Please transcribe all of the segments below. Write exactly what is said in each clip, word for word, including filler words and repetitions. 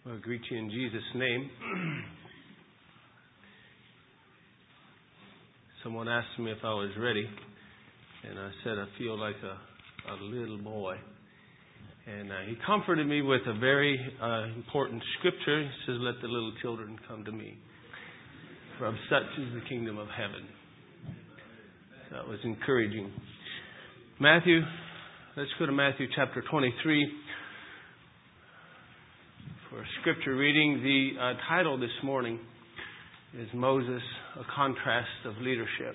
I greet you in Jesus' name. Someone asked me if I was ready, and I said I feel like a, a little boy. And uh, he comforted me with a very uh, important scripture. He says, "Let the little children come to me, for of such is the kingdom of heaven." That was encouraging. Matthew, let's go to Matthew chapter twenty-three. For scripture reading, the uh, title this morning is Moses, a Contrast of Leadership.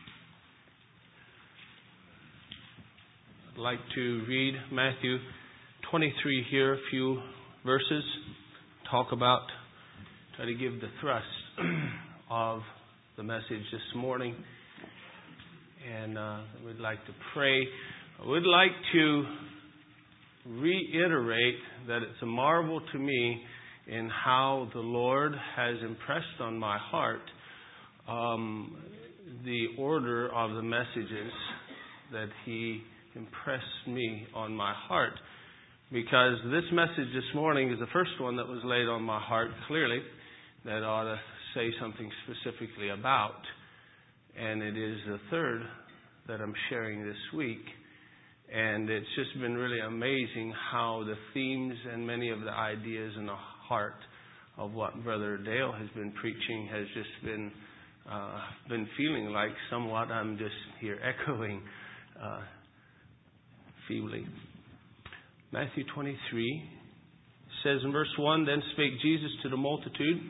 I'd like to read Matthew twenty-three here, a few verses, talk about, try to give the thrust of the message this morning. And uh, we'd like to pray. I would like to reiterate that it's a marvel to me in how the Lord has impressed on my heart um, the order of the messages that He impressed me on my heart. Because this message this morning is the first one that was laid on my heart clearly that ought to say something specifically about. And it is the third that I'm sharing this week. And it's just been really amazing how the themes and many of the ideas in the heart of what Brother Dale has been preaching has just been uh, been feeling like somewhat I'm just here echoing uh, feebly. Matthew twenty-three says in verse one, "Then spake Jesus to the multitude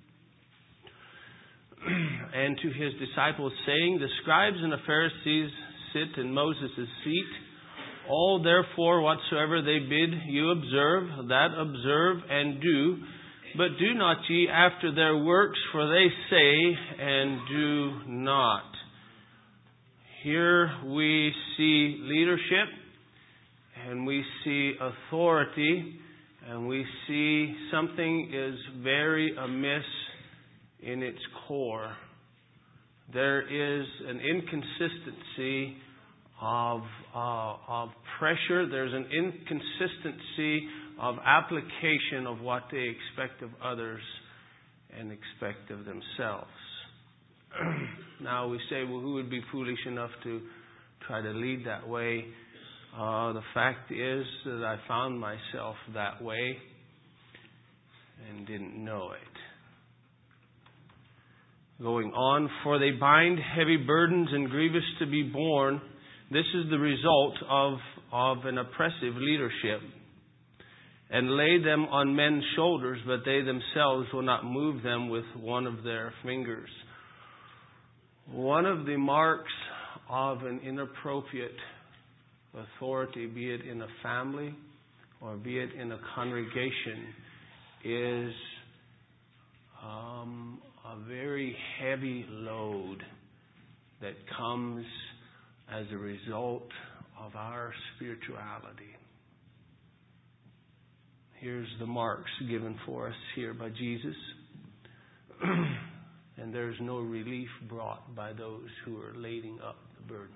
and to His disciples, saying, The scribes and the Pharisees sit in Moses' seat. All therefore whatsoever they bid you observe, that observe and do. But do not ye after their works, for they say and do not." Here we see leadership, and we see authority, and we see something is very amiss in its core. There is an inconsistency of uh, of pressure. There's an inconsistency of application of what they expect of others and expect of themselves. Now we say, well, who would be foolish enough to try to lead that way? Uh, the fact is that I found myself that way and didn't know it. Going on, "For they bind heavy burdens and grievous to be borne." This is the result of, of an oppressive leadership. "And lay them on men's shoulders, but they themselves will not move them with one of their fingers." One of the marks of an inappropriate authority, be it in a family or be it in a congregation, is um, a very heavy load that comes as a result of our spirituality. Here's the marks given for us here by Jesus. And there's no relief brought by those who are lading up the burdens.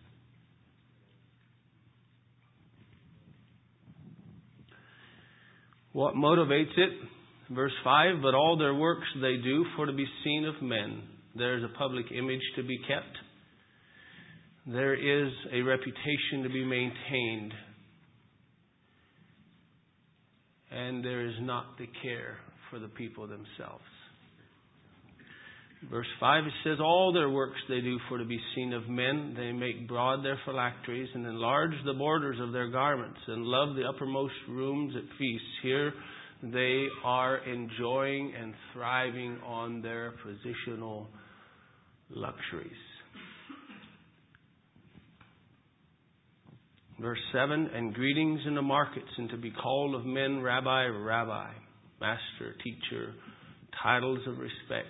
What motivates it? Verse five, "But all their works they do for to be seen of men." There's a public image to be kept. There is a reputation to be maintained. And there is not the care for the people themselves. Verse five, it says, "All their works they do for to be seen of men. They make broad their phylacteries and enlarge the borders of their garments and love the uppermost rooms at feasts." Here they are enjoying and thriving on their positional luxuries. Verse seven, "And greetings in the markets, and to be called of men Rabbi, Rabbi, Master, Teacher, titles of respect.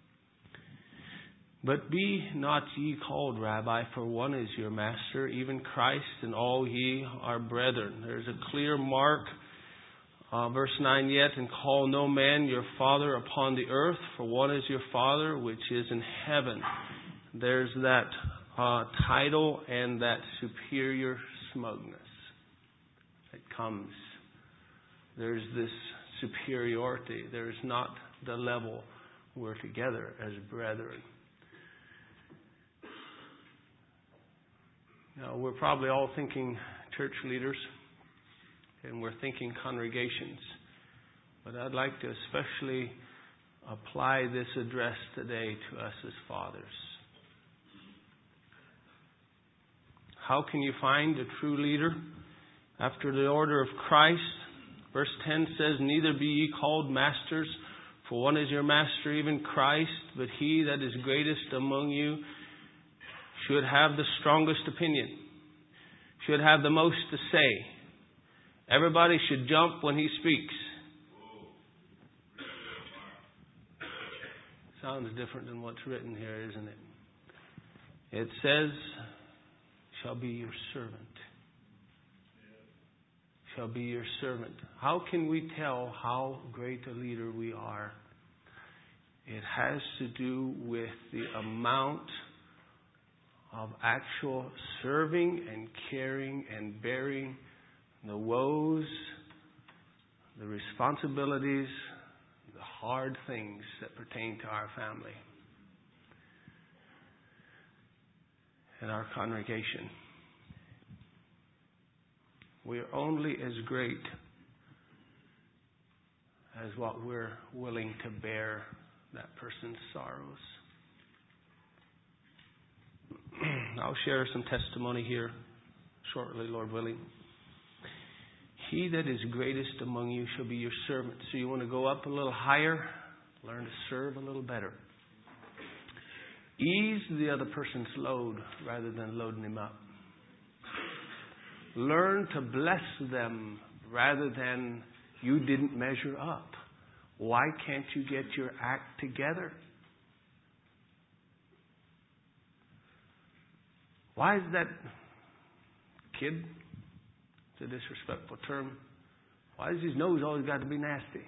But be not ye called Rabbi, for one is your Master, even Christ, and all ye are brethren." There's a clear mark. Uh, verse nine yet, "And call no man your Father upon the earth, for one is your Father which is in heaven." There's that uh, title and that superior smugness that comes. There's this superiority. There is not the level. We're together as brethren. Now, we're probably all thinking church leaders, and we're thinking congregations. But I'd like to especially apply this address today to us as fathers. How can you find a true leader? After the order of Christ, verse ten says, "Neither be ye called masters, for one is your master, even Christ, but he that is greatest among you should have the strongest opinion, should have the most to say. Everybody should jump when he speaks." Sounds different than what's written here, isn't it? It says, "Shall be your servant." Shall be your servant. How can we tell how great a leader we are? It has to do with the amount of actual serving and caring and bearing the woes, the responsibilities, the hard things that pertain to our family and our congregation. We are only as great as what we're willing to bear that person's sorrows. I'll share some testimony here shortly, Lord willing. He that is greatest among you shall be your servant. So you want to go up a little higher, learn to serve a little better. Ease the other person's load rather than loading him up. Learn to bless them rather than you didn't measure up. Why can't you get your act together? Why is that kid, it's a disrespectful term, why does his nose always got to be nasty?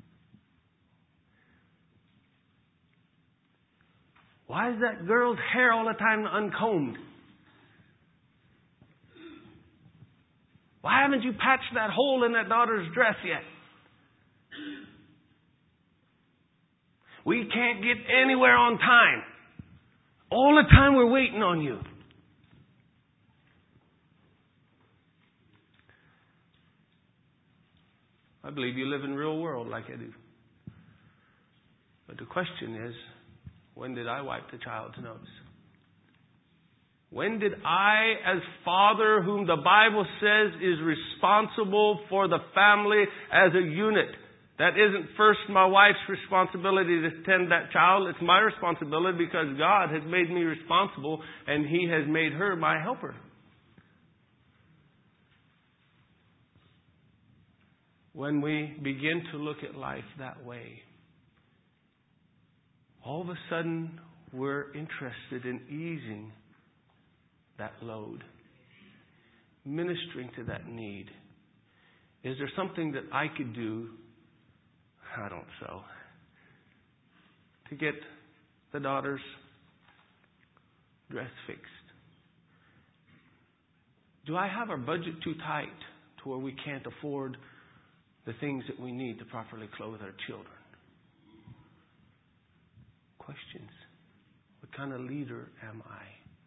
Why is that girl's hair all the time uncombed? Why haven't you patched that hole in that daughter's dress yet? We can't get anywhere on time. All the time we're waiting on you. I believe you live in the real world like I do. But the question is, when did I wipe the child's nose? When did I, as father, whom the Bible says is responsible for the family as a unit, that isn't first my wife's responsibility to tend that child. It's my responsibility because God has made me responsible and He has made her my helper. When we begin to look at life that way, all of a sudden we're interested in easing that load, ministering to that need. Is there something that I could do? I don't so. To get the daughter's dress fixed. Do I have our budget too tight to where we can't afford the things that we need to properly clothe our children? Questions. What kind of leader am I?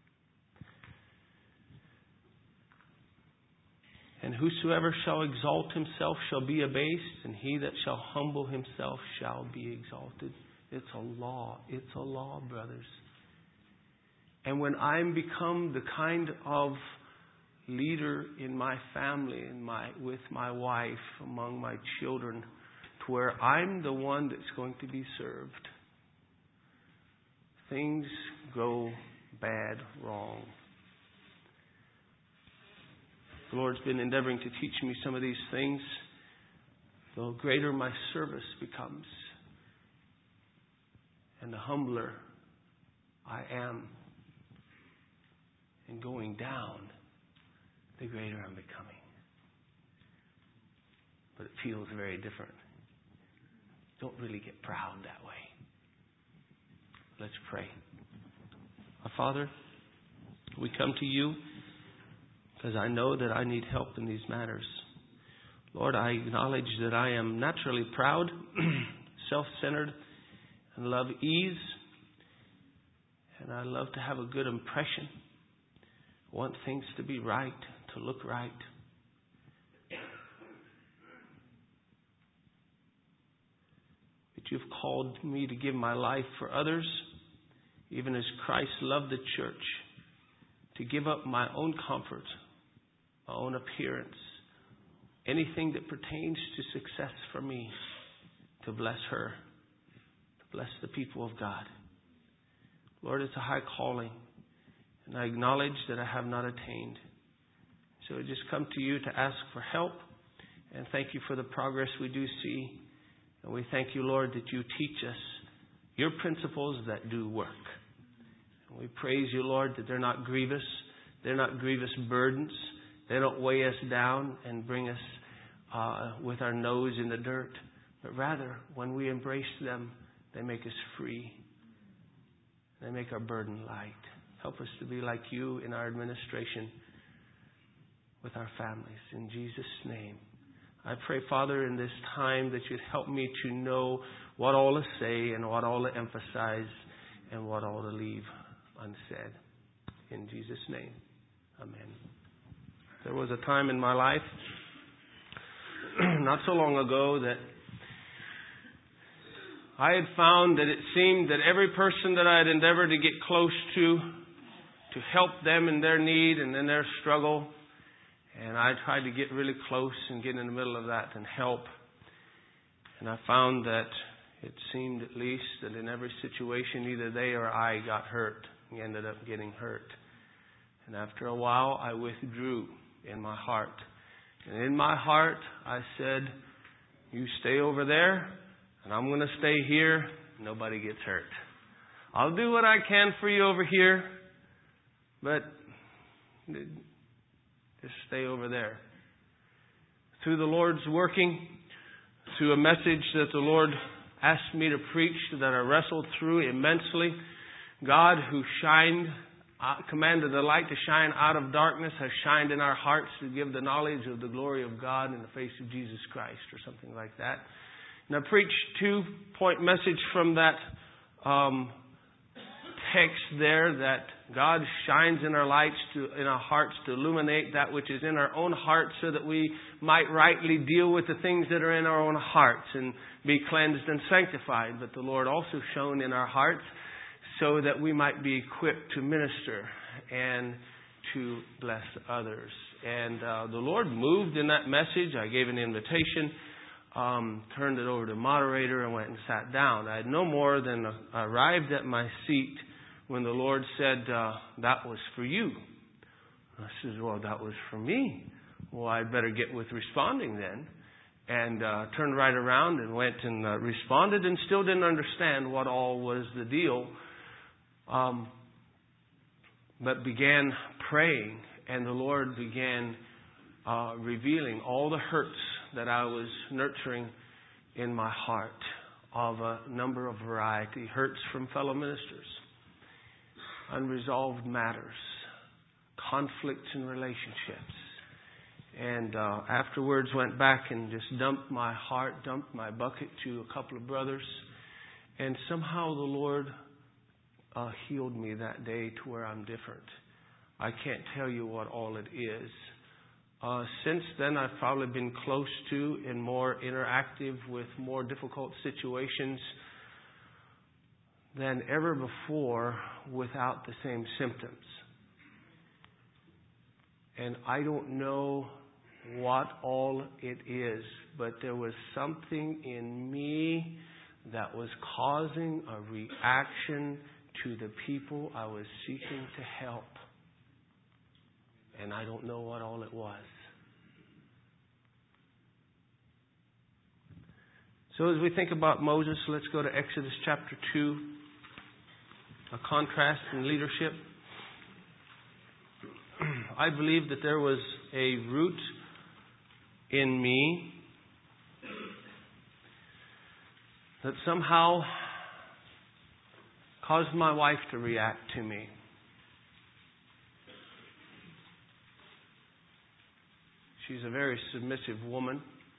And whosoever shall exalt himself shall be abased, and he that shall humble himself shall be exalted. It's a law. It's a law, brothers. And when I'm become the kind of leader in my family, in my with my wife, among my children, to where I'm the one that's going to be served, things go bad, wrong. The Lord's been endeavoring to teach me some of these things. The greater my service becomes, and the humbler I am in going down, the greater I'm becoming. But it feels very different. Don't really get proud that way. Let's pray. Our Father, we come to you because I know that I need help in these matters. Lord, I acknowledge that I am naturally proud, self-centered, and love ease. And I love to have a good impression. I want things to be right, to look right. But you've called me to give my life for others, even as Christ loved the church, to give up my own comfort, my own appearance, anything that pertains to success for me, to bless her, to bless the people of God. Lord, it's a high calling, and I acknowledge that I have not attained. So I just come to you to ask for help, and thank you for the progress we do see. And we thank you, Lord, that you teach us your principles that do work. And we praise you, Lord, that they're not grievous. They're not grievous burdens. They don't weigh us down and bring us uh, with our nose in the dirt. But rather, when we embrace them, they make us free. They make our burden light. Help us to be like you in our administration with our families. In Jesus' name. I pray, Father, in this time that you'd help me to know what all to say and what all to emphasize and what all to leave unsaid. In Jesus' name. Amen. There was a time in my life, not so long ago, that I had found that it seemed that every person that I had endeavored to get close to, to help them in their need and in their struggle, and I tried to get really close and get in the middle of that and help. And I found that it seemed at least that in every situation, either they or I got hurt. We ended up getting hurt. And after a while, I withdrew in my heart. And in my heart, I said, you stay over there, and I'm going to stay here. Nobody gets hurt. I'll do what I can for you over here, but just stay over there. Through the Lord's working, through a message that the Lord asked me to preach that I wrestled through immensely, God, who shined, uh, commanded the light to shine out of darkness, has shined in our hearts to give the knowledge of the glory of God in the face of Jesus Christ, or something like that. And I preached two-point message from that um, text there, that God shines in our lights, to, in our hearts, to illuminate that which is in our own hearts, so that we might rightly deal with the things that are in our own hearts and be cleansed and sanctified. But the Lord also shone in our hearts so that we might be equipped to minister and to bless others. And uh, the Lord moved in that message. I gave an invitation, um, turned it over to the moderator, and went and sat down. I had no more than uh, arrived at my seat when the Lord said, uh, that was for you. I said, well, that was for me. Well, I'd better get with responding then. And uh, turned right around and went and uh, responded, and still didn't understand what all was the deal. Um, but began praying, and the Lord began uh, revealing all the hurts that I was nurturing in my heart, of a number of variety. Hurts from fellow ministers, unresolved matters, conflicts in relationships. And uh, afterwards went back and just dumped my heart, dumped my bucket to a couple of brothers. And somehow the Lord uh, healed me that day to where I'm different. I can't tell you what all it is. Uh, since then, I've probably been close to and more interactive with more difficult situations than ever before without the same symptoms. And I don't know what all it is, but there was something in me that was causing a reaction to the people I was seeking to help. And I don't know what all it was. So as we think about Moses, let's go to Exodus chapter two. A contrast in leadership. I believe that there was a root in me that somehow caused my wife to react to me. She's a very submissive woman.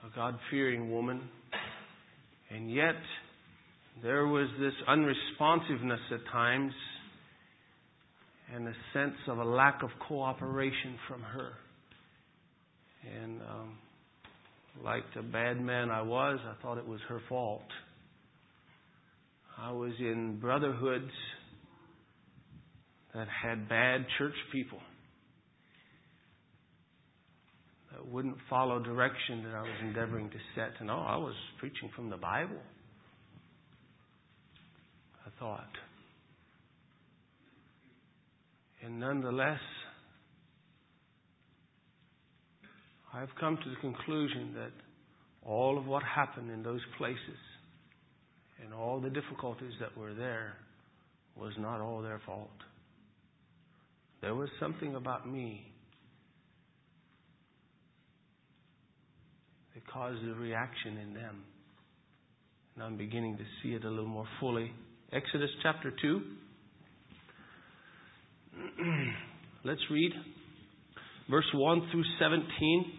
a God-fearing woman. And yet, there was this unresponsiveness at times and a sense of a lack of cooperation from her. And um, like the bad man I was, I thought it was her fault. I was in brotherhoods that had bad church people that wouldn't follow direction that I was endeavoring to set. And oh, I was preaching from the Bible, I thought. And nonetheless, I've come to the conclusion that all of what happened in those places and all the difficulties that were there was not all their fault. There was something about me that caused a reaction in them. And I'm beginning to see it a little more fully. Exodus chapter two. Let's read verse one through seventeen.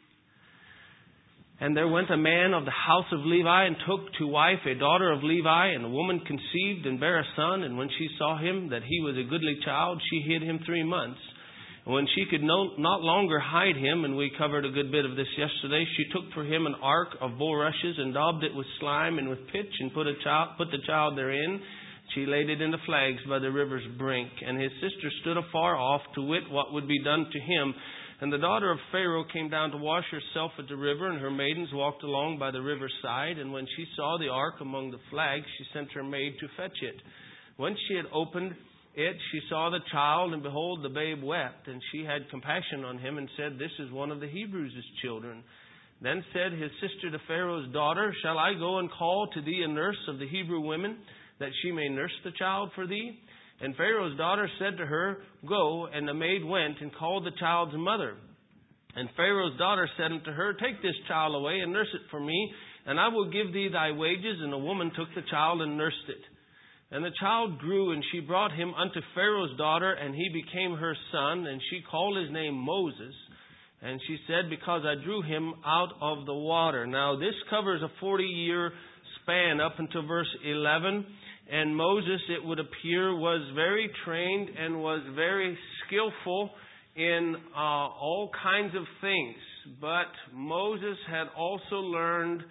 And there went a man of the house of Levi and took to wife a daughter of Levi, and the woman conceived and bare a son. And when she saw him, that he was a goodly child, she hid him three months. And when she could no, not longer hide him, and we covered a good bit of this yesterday, she took for him an ark of bulrushes and daubed it with slime and with pitch, and put a child, put the child therein. She laid it in the flags by the river's brink. And his sister stood afar off to wit what would be done to him. And the daughter of Pharaoh came down to wash herself at the river, and her maidens walked along by the river's side. And when she saw the ark among the flags, she sent her maid to fetch it. When she had opened it, she saw the child, and behold, the babe wept. And she had compassion on him, and said, This is one of the Hebrews' children. Then said his sister to Pharaoh's daughter, Shall I go and call to thee a nurse of the Hebrew women, that she may nurse the child for thee? And Pharaoh's daughter said to her, Go. And the maid went and called the child's mother. And Pharaoh's daughter said unto her, Take this child away and nurse it for me, and I will give thee thy wages. And the woman took the child and nursed it. And the child grew, and she brought him unto Pharaoh's daughter, and he became her son. And she called his name Moses. And she said, Because I drew him out of the water. Now this covers a forty-year span up until verse eleven. And Moses, it would appear, was very trained and was very skillful in uh, all kinds of things. But Moses had also learned,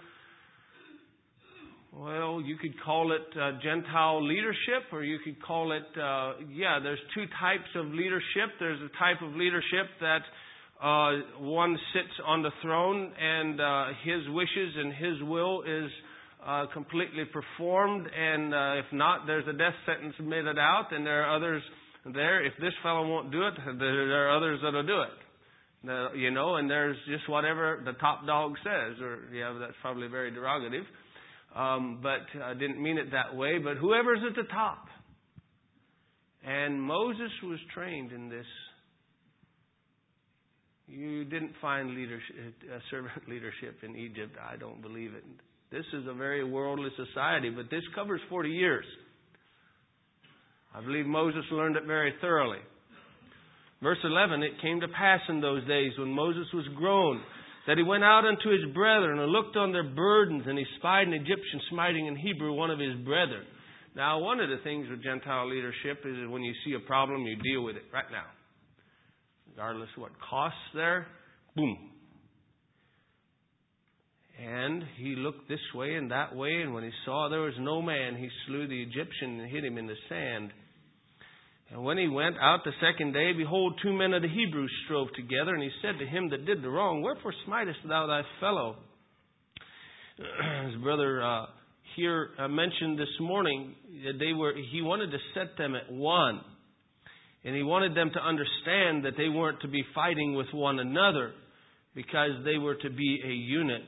well, you could call it uh, Gentile leadership, or you could call it, uh, yeah, there's two types of leadership. There's a type of leadership that uh, one sits on the throne and uh, his wishes and his will is Uh, completely performed, and uh, if not, there's a death sentence meted out, and there are others there. If this fellow won't do it, there are others that'll do it. Uh, you know, and there's just whatever the top dog says, or yeah, that's probably very derogative, um, but I didn't mean it that way. But whoever's at the top, and Moses was trained in this. You didn't find leadership, uh, servant leadership in Egypt. I don't believe it. This is a very worldly society, but this covers forty years. I believe Moses learned it very thoroughly. Verse eleven, It came to pass in those days when Moses was grown, that he went out unto his brethren and looked on their burdens, and he spied an Egyptian smiting an Hebrew, one of his brethren. Now, one of the things with Gentile leadership is that when you see a problem, you deal with it right now. Regardless of what costs there, boom. And he looked this way and that way, and when he saw there was no man, he slew the Egyptian and hid him in the sand. And when he went out the second day, behold, two men of the Hebrews strove together, and he said to him that did the wrong, Wherefore smitest thou thy fellow? His brother uh, here uh, mentioned this morning that they were. He wanted to set them at one, and he wanted them to understand that they weren't to be fighting with one another, because they were to be a unit.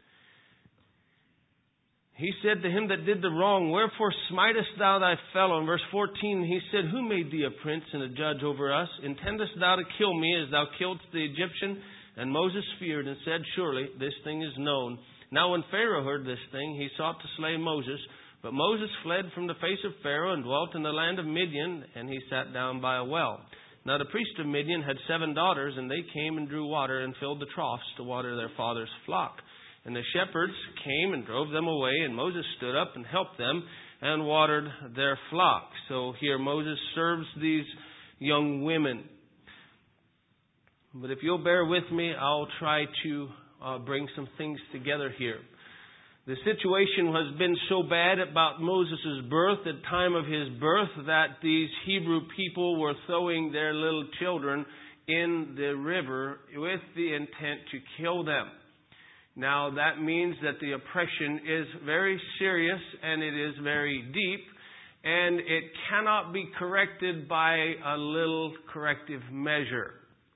He said to him that did the wrong, Wherefore smitest thou thy fellow? In verse fourteen, he said, Who made thee a prince and a judge over us? Intendest thou to kill me as thou killedst the Egyptian? And Moses feared and said, Surely this thing is known. Now when Pharaoh heard this thing, he sought to slay Moses. But Moses fled from the face of Pharaoh and dwelt in the land of Midian, and he sat down by a well. Now the priest of Midian had seven daughters, and they came and drew water and filled the troughs to water their father's flock. And the shepherds came and drove them away, and Moses stood up and helped them and watered their flock. So here Moses serves these young women. But if you'll bear with me, I'll try to uh, bring some things together here. The situation has been so bad about Moses' birth, at the time of his birth, that these Hebrew people were throwing their little children in the river with the intent to kill them. Now, that means that the oppression is very serious and it is very deep, and it cannot be corrected by a little corrective measure.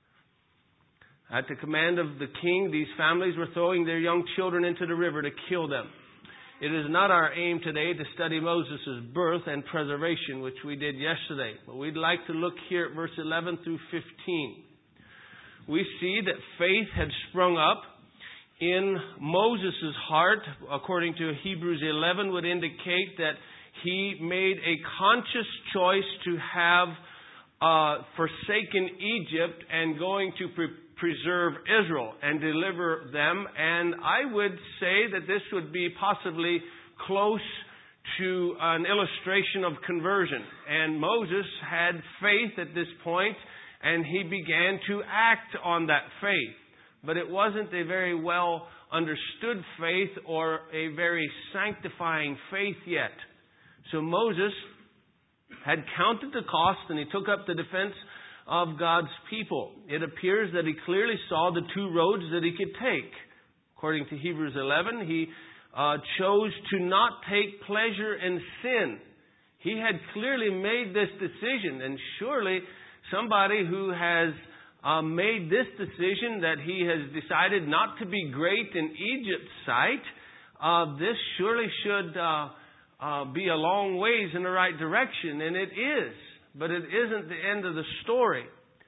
At the command of the king, these families were throwing their young children into the river to kill them. It is not our aim today to study Moses' birth and preservation, which we did yesterday, but we'd like to look here at verse eleven through fifteen. We see that faith had sprung up in Moses' heart, according to Hebrews eleven, would indicate that he made a conscious choice to have uh, forsaken Egypt and going to pre- preserve Israel and deliver them. And I would say that this would be possibly close to an illustration of conversion. And Moses had faith at this point, and he began to act on that faith. But it wasn't a very well understood faith or a very sanctifying faith yet. So Moses had counted the cost, and he took up the defense of God's people. It appears that he clearly saw the two roads that he could take. According to Hebrews eleven, he uh, chose to not take pleasure in sin. He had clearly made this decision, and surely somebody who has Uh, made this decision that he has decided not to be great in Egypt's sight, uh, this surely should uh, uh, be a long ways in the right direction, and it is. But it isn't the end of the story.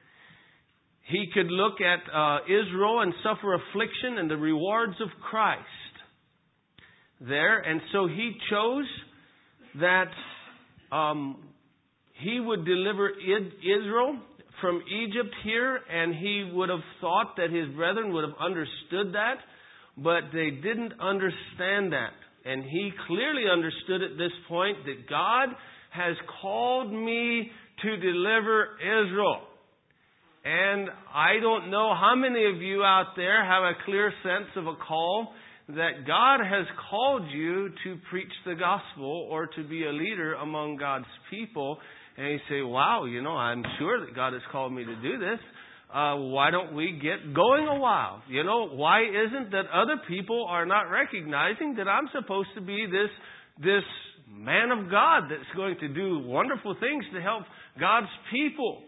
He could look at uh, Israel and suffer affliction and the rewards of Christ there, and so he chose that um, he would deliver Israel from Egypt here, and he would have thought that his brethren would have understood that, but they didn't understand that. And he clearly understood at this point that God has called me to deliver Israel. And I don't know how many of you out there have a clear sense of a call that God has called you to preach the gospel or to be a leader among God's people. And you say, wow, you know, I'm sure that God has called me to do this. Uh, why don't we get going a while? You know, why isn't that other people are not recognizing that I'm supposed to be this, this man of God that's going to do wonderful things to help God's people?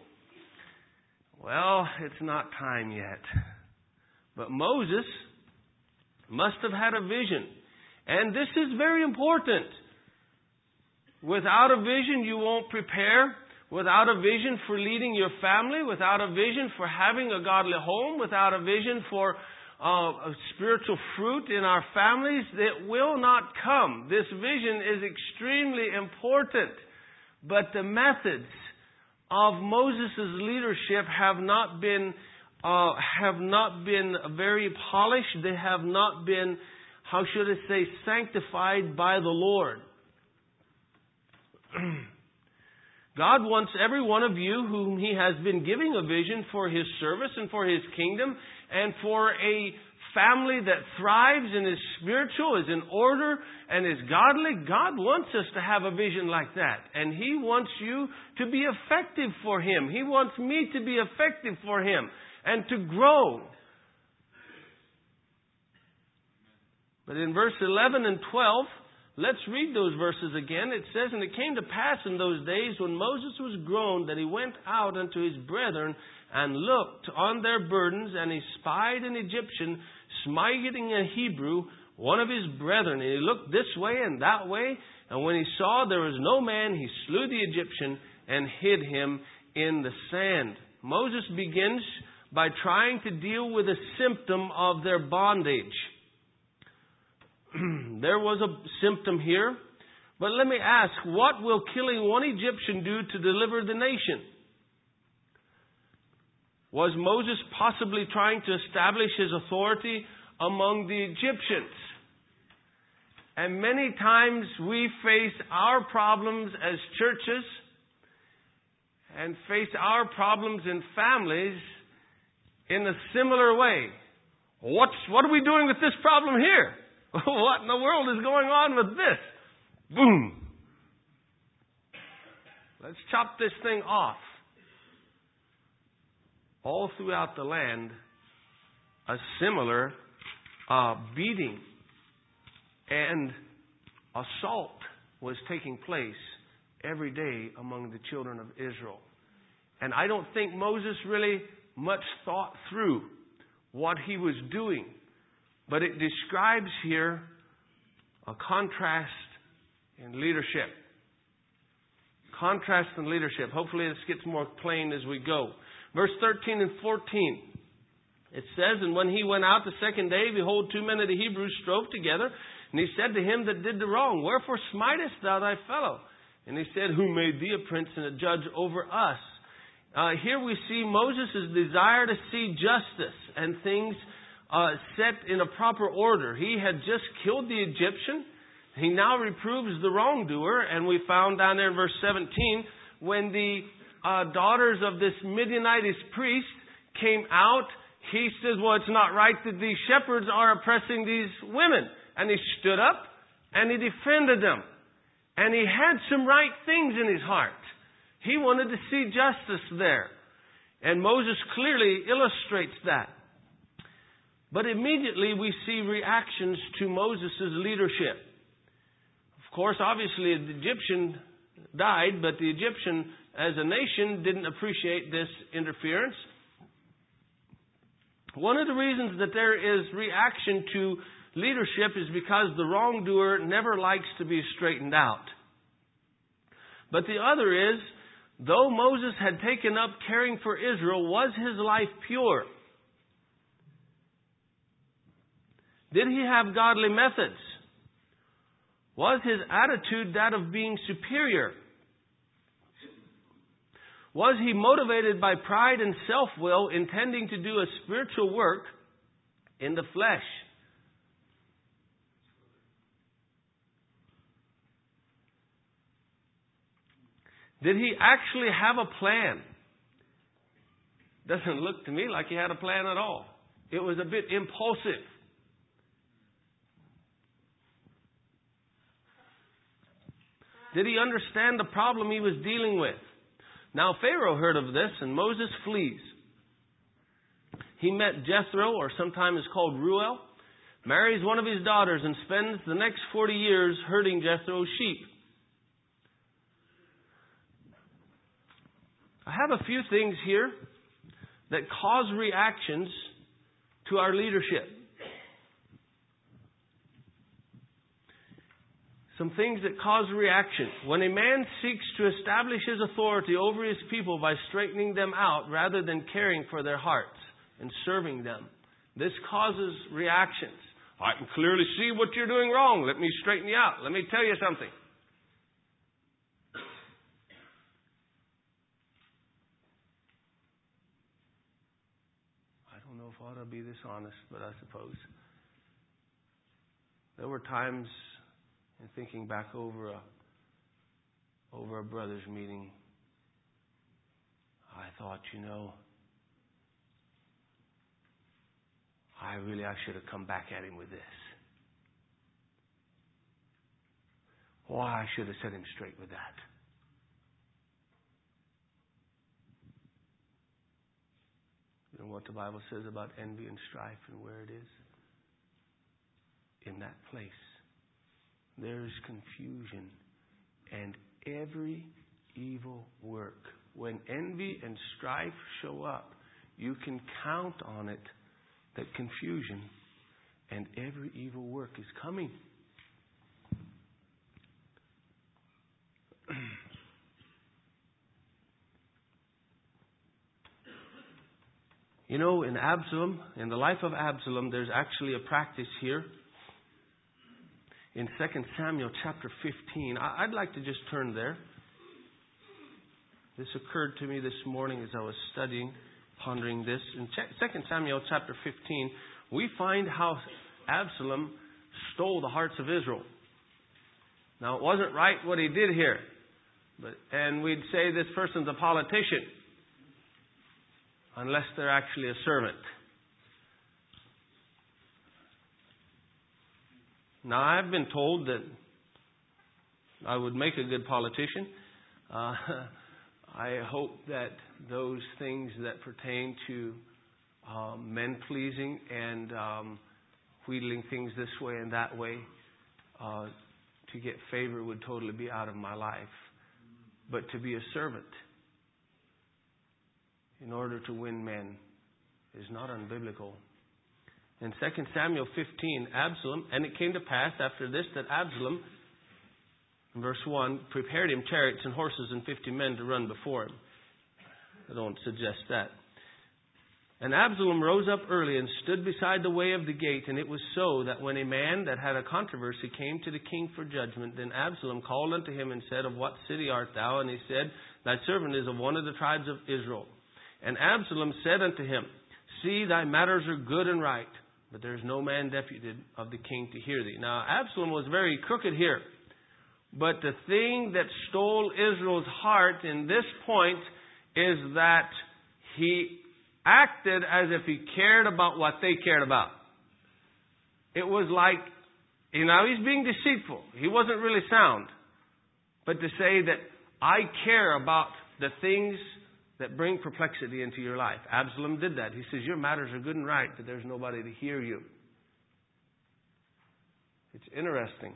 Well, it's not time yet. But Moses must have had a vision. And this is very important. Without a vision, you won't prepare. Without a vision for leading your family, without a vision for having a godly home, without a vision for uh, a spiritual fruit in our families, it will not come. This vision is extremely important. But the methods of Moses' leadership have not been uh, have not been very polished. They have not been, how should I say, sanctified by the Lord. God wants every one of you whom He has been giving a vision for His service and for His kingdom and for a family that thrives and is spiritual, is in order, and is godly. God wants us to have a vision like that. And He wants you to be effective for Him. He wants me to be effective for Him and to grow. But in verse eleven and twelve, let's read those verses again. It says, "And it came to pass in those days when Moses was grown that he went out unto his brethren and looked on their burdens, and he spied an Egyptian smiting a Hebrew, one of his brethren. And he looked this way and that way, and when he saw there was no man, he slew the Egyptian and hid him in the sand." Moses begins by trying to deal with a symptom of their bondage. There was a symptom here. But let me ask, what will killing one Egyptian do to deliver the nation? Was Moses possibly trying to establish his authority among the Egyptians. And many times we face our problems as churches and face our problems in families in a similar way. What's, what are we doing with this problem here? What in the world is going on with this? Boom. Let's chop this thing off. All throughout the land, a similar uh, beating and assault was taking place every day among the children of Israel. And I don't think Moses really much thought through what he was doing. But it describes here a contrast in leadership. Contrast in leadership. Hopefully this gets more plain as we go. Verse thirteen and fourteen. It says, "And when he went out the second day, behold, two men of the Hebrews strove together. And he said to him that did the wrong, Wherefore smitest thou thy fellow? And he said, Who made thee a prince and a judge over us?" Uh, here we see Moses' desire to see justice and things uh, set in a proper order. He had just killed the Egyptian. He now reproves the wrongdoer. And we found down there in verse seventeen, when the uh, daughters of this Midianitish priest came out, he says, well, it's not right that these shepherds are oppressing these women. And he stood up and he defended them. And he had some right things in his heart. He wanted to see justice there. And Moses clearly illustrates that. But immediately we see reactions to Moses' leadership. Of course, obviously the Egyptian died, but the Egyptian as a nation didn't appreciate this interference. One of the reasons that there is reaction to leadership is because the wrongdoer never likes to be straightened out. But the other is, though Moses had taken up caring for Israel, was his life pure? Did he have godly methods? Was his attitude that of being superior? Was he motivated by pride and self-will, intending to do a spiritual work in the flesh? Did he actually have a plan? Doesn't look to me like he had a plan at all. It was a bit impulsive. Did he understand the problem he was dealing with? Now Pharaoh heard of this, and Moses flees. He met Jethro, or sometimes called Reuel, marries one of his daughters, and spends the next forty years herding Jethro's sheep. I have a few things here that cause reactions to our leadership. Some things that cause reaction. When a man seeks to establish his authority over his people by straightening them out rather than caring for their hearts and serving them, this causes reactions. I can clearly see what you're doing wrong. Let me straighten you out. Let me tell you something. I don't know if I ought to be this honest, but I suppose. There were times, and thinking back over a over a brothers meeting, I thought, you know, I really I should have come back at him with this. Or I should have set him straight with that. You know what the Bible says about envy and strife and where it is? In that place, there is confusion and every evil work. When envy and strife show up, you can count on it that confusion and every evil work is coming. You know, in Absalom, in the life of Absalom, there's actually a practice here. In Second Samuel chapter fifteen, I'd like to just turn there. This occurred to me this morning as I was studying, pondering this. In Second Samuel chapter fifteen, we find how Absalom stole the hearts of Israel. Now, it wasn't right what he did here. But, and we'd say this person's a politician, unless they're actually a servant. Now, I've been told that I would make a good politician. Uh, I hope that those things that pertain to um, men-pleasing and um, wheedling things this way and that way uh, to get favor would totally be out of my life. But to be a servant in order to win men is not unbiblical. In Second Samuel fifteen, Absalom, and it came to pass after this that Absalom, in verse one, prepared him chariots and horses and fifty men to run before him. I don't suggest that. And Absalom rose up early and stood beside the way of the gate. And it was so that when a man that had a controversy came to the king for judgment, then Absalom called unto him and said, Of what city art thou? And he said, Thy servant is of one of the tribes of Israel. And Absalom said unto him, See, thy matters are good and right, but there is no man deputed of the king to hear thee. Now, Absalom was very crooked here. But the thing that stole Israel's heart in this point is that he acted as if he cared about what they cared about. It was like, you know, he's being deceitful. He wasn't really sound. But to say that I care about the things that bring perplexity into your life. Absalom did that. He says, your matters are good and right, but there's nobody to hear you. It's interesting.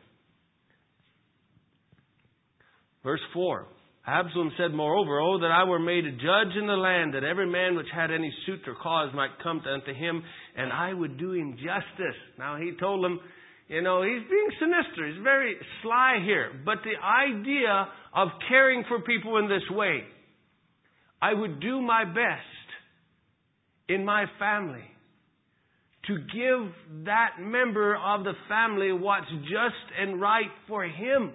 Verse four. Absalom said, Moreover, oh, that I were made a judge in the land, that every man which had any suit or cause might come unto him, and I would do him justice. Now, he told him, you know, he's being sinister. He's very sly here. But the idea of caring for people in this way, I would do my best in my family to give that member of the family what's just and right for him.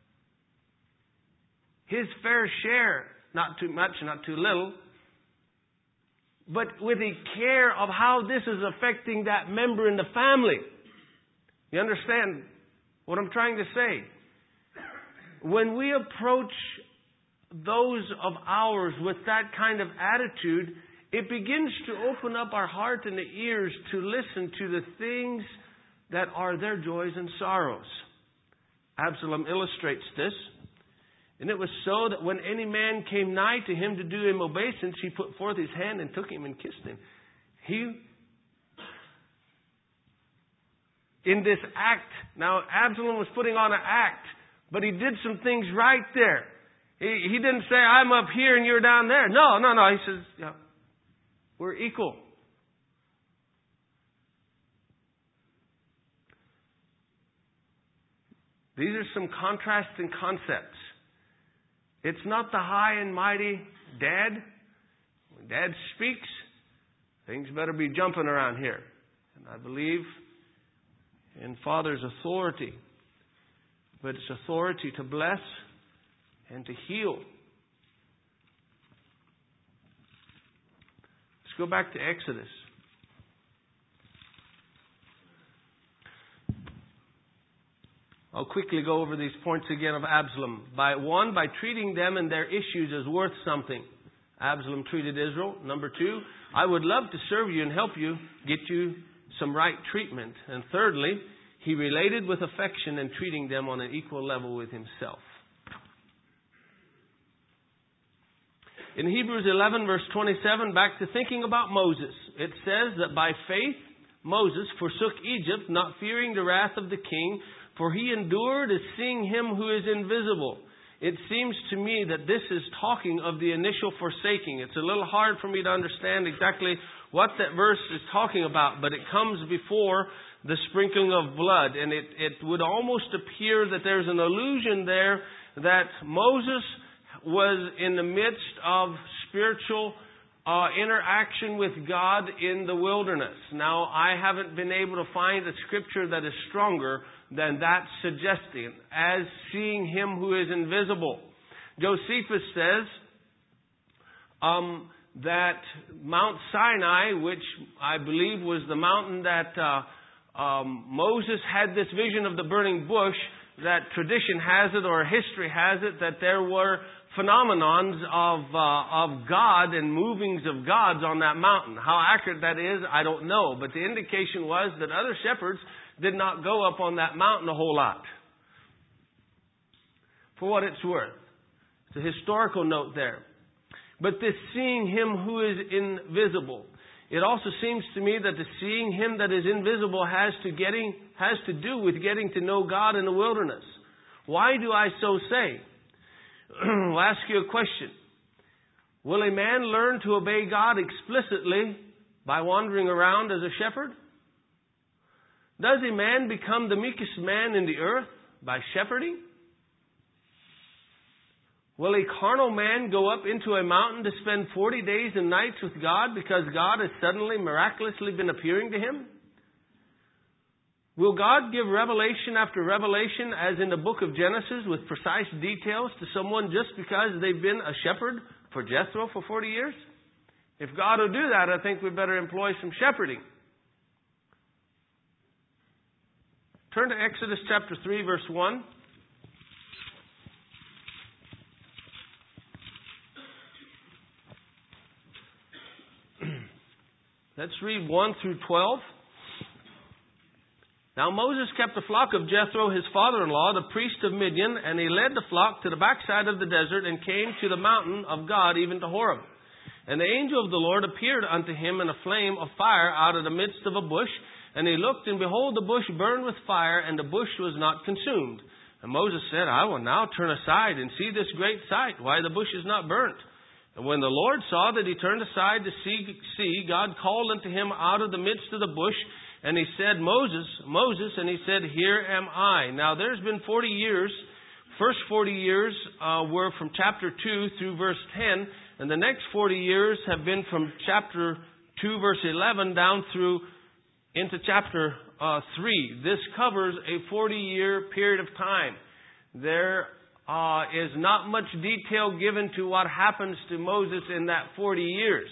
His fair share, not too much, not too little, but with a care of how this is affecting that member in the family. You understand what I'm trying to say? When we approach those of ours with that kind of attitude, it begins to open up our heart and the ears to listen to the things that are their joys and sorrows. Absalom illustrates this. And it was so that when any man came nigh to him to do him obeisance, he put forth his hand and took him and kissed him. He, in this act, now Absalom was putting on an act, but he did some things right there. He, he didn't say, I'm up here and you're down there. No, no, no. He says, yeah, we're equal. These are some contrasting concepts. It's not the high and mighty dad. When dad speaks, things better be jumping around here. And I believe in Father's authority. But it's authority to bless and to heal. Let's go back to Exodus. I'll quickly go over these points again of Absalom. By one, by treating them and their issues as worth something. Absalom treated Israel. Number two, I would love to serve you and help you get you some right treatment. And thirdly, he related with affection and treating them on an equal level with himself. In Hebrews eleven, verse twenty-seven, back to thinking about Moses. It says that by faith, Moses forsook Egypt, not fearing the wrath of the king, for he endured as seeing him who is invisible. It seems to me that this is talking of the initial forsaking. It's a little hard for me to understand exactly what that verse is talking about, but it comes before the sprinkling of blood. And it, it would almost appear that there's an allusion there that Moses was in the midst of spiritual uh, interaction with God in the wilderness. Now, I haven't been able to find a scripture that is stronger than that suggesting, as seeing him who is invisible. Josephus says um, that Mount Sinai, which I believe was the mountain that uh, um, Moses had this vision of the burning bush, that tradition has it or history has it that there were phenomenons of uh, of God and movings of gods on that mountain. How accurate that is, I don't know. But the indication was that other shepherds did not go up on that mountain a whole lot. For what it's worth. It's a historical note there. But this seeing Him who is invisible. It also seems to me that the seeing Him that is invisible has to getting has to do with getting to know God in the wilderness. Why do I so say? I'll ask you a question. Will a man learn to obey God explicitly by wandering around as a shepherd? Does a man become the meekest man in the earth by shepherding? Will a carnal man go up into a mountain to spend forty days and nights with God because God has suddenly, miraculously been appearing to him? Will God give revelation after revelation, as in the book of Genesis, with precise details to someone just because they've been a shepherd for Jethro for forty years? If God will do that, I think we better employ some shepherding. Turn to Exodus chapter three, verse one. Let's read one through twelve. Now Moses kept the flock of Jethro, his father-in-law, the priest of Midian, and he led the flock to the backside of the desert and came to the mountain of God, even to Horeb. And the angel of the Lord appeared unto him in a flame of fire out of the midst of a bush. And he looked, and behold, the bush burned with fire, and the bush was not consumed. And Moses said, I will now turn aside and see this great sight, why the bush is not burnt. And when the Lord saw that he turned aside to see, see, God called unto him out of the midst of the bush, and he said, Moses, Moses, and he said, Here am I. Now there's been forty years. First forty years uh, were from chapter two through verse ten, and the next forty years have been from chapter two, verse eleven, down through into chapter uh, three. This covers a forty-year period of time. There uh, is not much detail given to what happens to Moses in that forty years.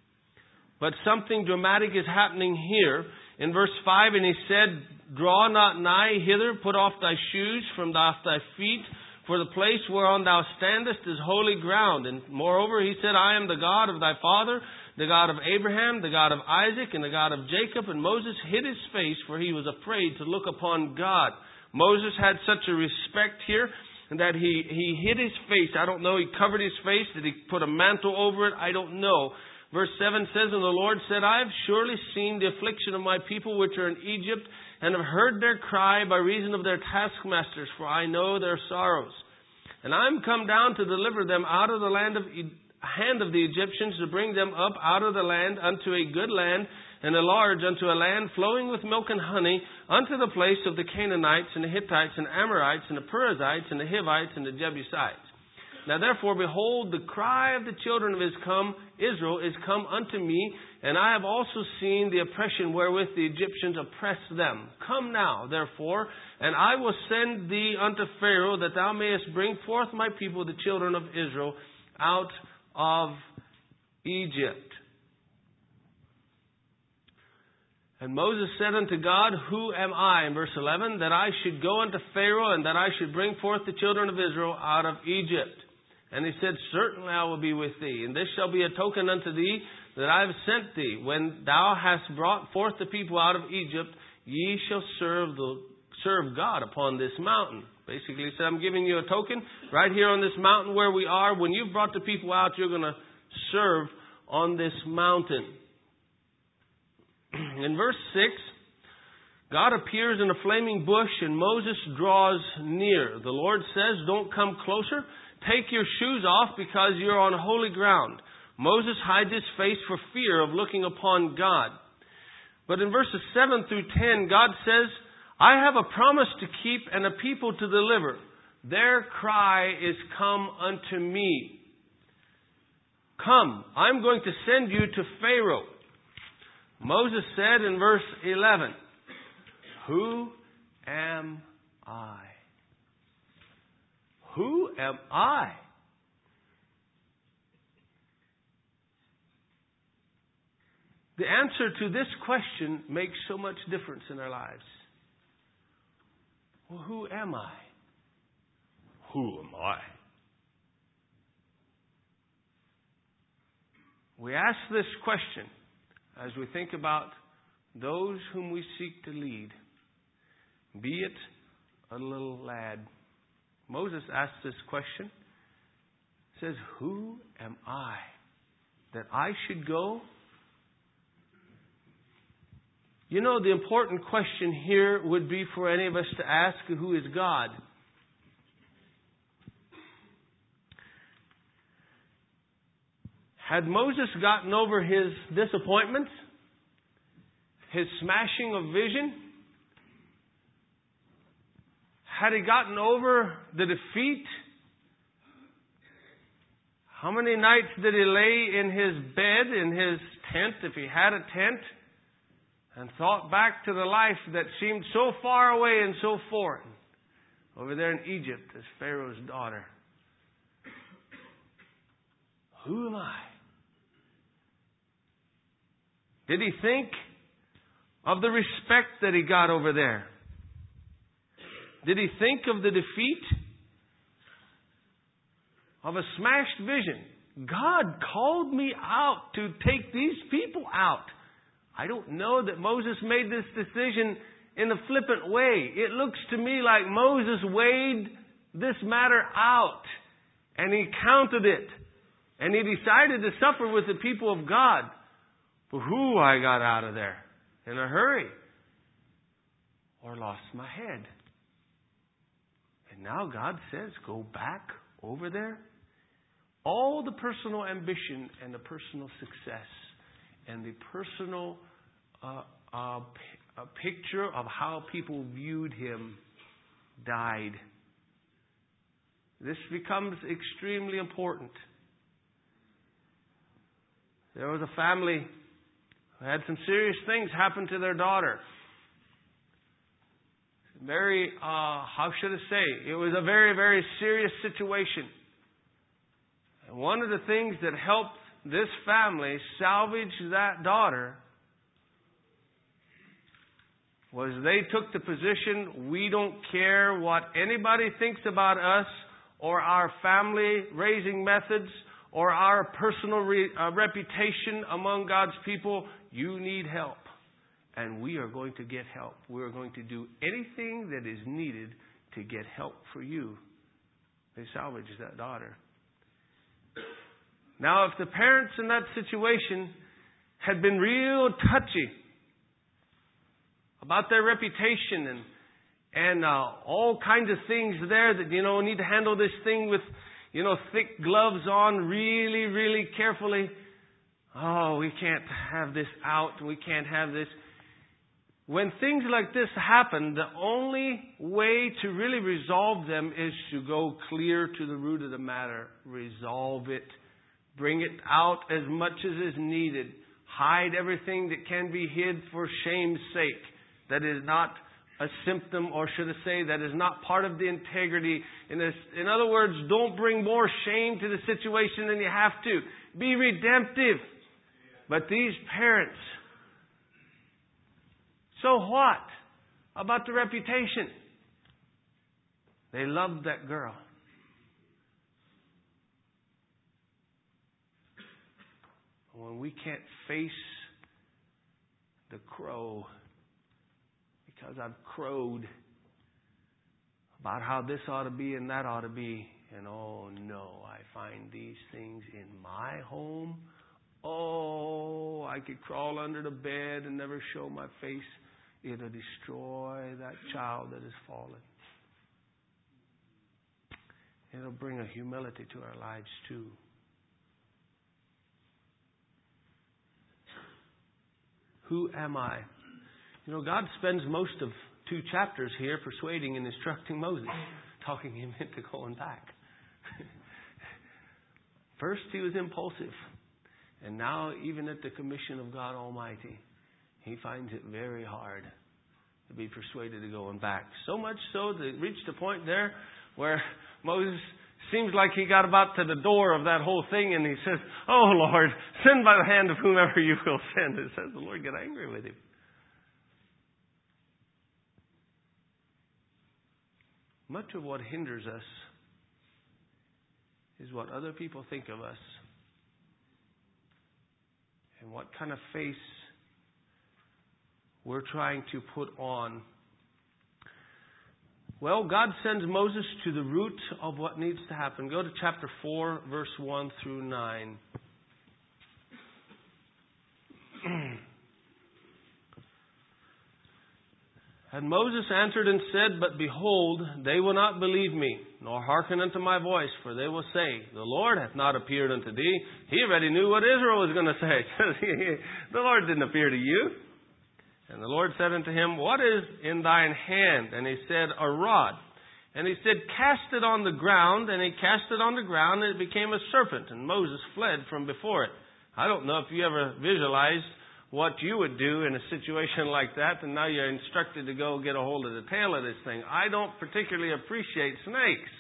But something dramatic is happening here. In verse five, and he said, Draw not nigh hither, put off thy shoes from off thy feet, for the place whereon thou standest is holy ground. And moreover, he said, I am the God of thy father, the God of Abraham, the God of Isaac, and the God of Jacob. And Moses hid his face, for he was afraid to look upon God. Moses had such a respect here that he, he hid his face. I don't know, he covered his face. Did he put a mantle over it? I don't know. Verse seven says, And the Lord said, I have surely seen the affliction of my people which are in Egypt, and have heard their cry by reason of their taskmasters, for I know their sorrows. And I am come down to deliver them out of the land of hand of the Egyptians, to bring them up out of the land unto a good land, and a large, unto a land flowing with milk and honey, unto the place of the Canaanites, and the Hittites, and Amorites, and the Perizzites, and the Hivites, and the Jebusites. Now therefore, behold, the cry of the children of Israel is come unto me, and I have also seen the oppression wherewith the Egyptians oppress them. Come now, therefore, and I will send thee unto Pharaoh, that thou mayest bring forth my people, the children of Israel, out of Egypt. And Moses said unto God, Who am I, in verse eleven, that I should go unto Pharaoh, and that I should bring forth the children of Israel out of Egypt? And he said, Certainly I will be with thee, and this shall be a token unto thee that I have sent thee. When thou hast brought forth the people out of Egypt, ye shall serve the serve God upon this mountain. Basically, he said, I'm giving you a token right here on this mountain where we are. When you've brought the people out, you're going to serve on this mountain. In verse six, God appears in a flaming bush, and Moses draws near. The Lord says, Don't come closer. Take your shoes off, because you're on holy ground. Moses hides his face for fear of looking upon God. But in verses seven through ten, God says, I have a promise to keep and a people to deliver. Their cry is, Come unto me. Come, I'm going to send you to Pharaoh. Moses said in verse eleven, Who am I? Who am I? the answer to this question makes so much difference in our lives. Well, who am I? Who am I? We ask this question as we think about those whom we seek to lead, be it a little lad. Moses asked this question. He says, who am I that I should go? You know, the important question here would be for any of us to ask, who is God? Had Moses gotten over his disappointment, his smashing of vision? Had he gotten over the defeat? How many nights did he lay in his bed, in his tent, if he had a tent, and thought back to the life that seemed so far away and so foreign, over there in Egypt as Pharaoh's daughter? Who am I? Did he think of the respect that he got over there? Did he think of the defeat? Of a smashed vision? God called me out to take these people out. I don't know that Moses made this decision in a flippant way. It looks to me like Moses weighed this matter out, and he counted it, and he decided to suffer with the people of God. But who I got out of there in a hurry, or lost my head. And now God says, go back over there. All the personal ambition and the personal success and the personal uh, uh, p- a picture of how people viewed him died. This becomes extremely important. There was a family who had some serious things happen to their daughter. Very, uh, how should I say? It was a very, very serious situation. And one of the things that helped this family salvage that daughter was they took the position, we don't care what anybody thinks about us or our family raising methods or our personal re, uh, reputation among God's people. You need help. And we are going to get help. We are going to do anything that is needed to get help for you. They salvaged that daughter. Now, if the parents in that situation had been real touchy about their reputation and and uh, all kinds of things there that, you know, need to handle this thing with, you know, thick gloves on really, really carefully. Oh, we can't have this out. We can't have this. When things like this happen, the only way to really resolve them is to go clear to the root of the matter. Resolve it. Bring it out as much as is needed. Hide everything that can be hid for shame's sake. That is not a symptom, or should I say, that is not part of the integrity. In, this, in other words, don't bring more shame to the situation than you have to. Be redemptive. But these parents, so what about the reputation? They loved that girl. When we can't face the crow because I've crowed about how this ought to be and that ought to be, and oh no, I find these things in my home. Oh, I could crawl under the bed and never show my face. It'll destroy that child that has fallen. It'll bring a humility to our lives too. Who am I? You know, God spends most of two chapters here persuading and instructing Moses, talking him into going back. First, he was impulsive. And now, even at the commission of God Almighty, he finds it very hard to be persuaded to going back. So much so that it reached a point there where Moses Seems like he got about to the door of that whole thing and he says, "Oh Lord, send by the hand of whomever you will send." It says the Lord got angry with him. Much of what hinders us is what other people think of us and what kind of face we're trying to put on. Well, God sends Moses to the root of what needs to happen. Go to chapter four, verse one through nine. And Moses answered and said, "But behold, they will not believe me, nor hearken unto my voice, for they will say, The Lord hath not appeared unto thee." He already knew what Israel was going to say. The Lord didn't appear to you. And the Lord said unto him, "What is in thine hand?" And he said, "A rod." And he said, "Cast it on the ground." And he cast it on the ground, and it became a serpent. And Moses fled from before it. I don't know if you ever visualized what you would do in a situation like that, and now you're instructed to go get a hold of the tail of this thing. I don't particularly appreciate snakes.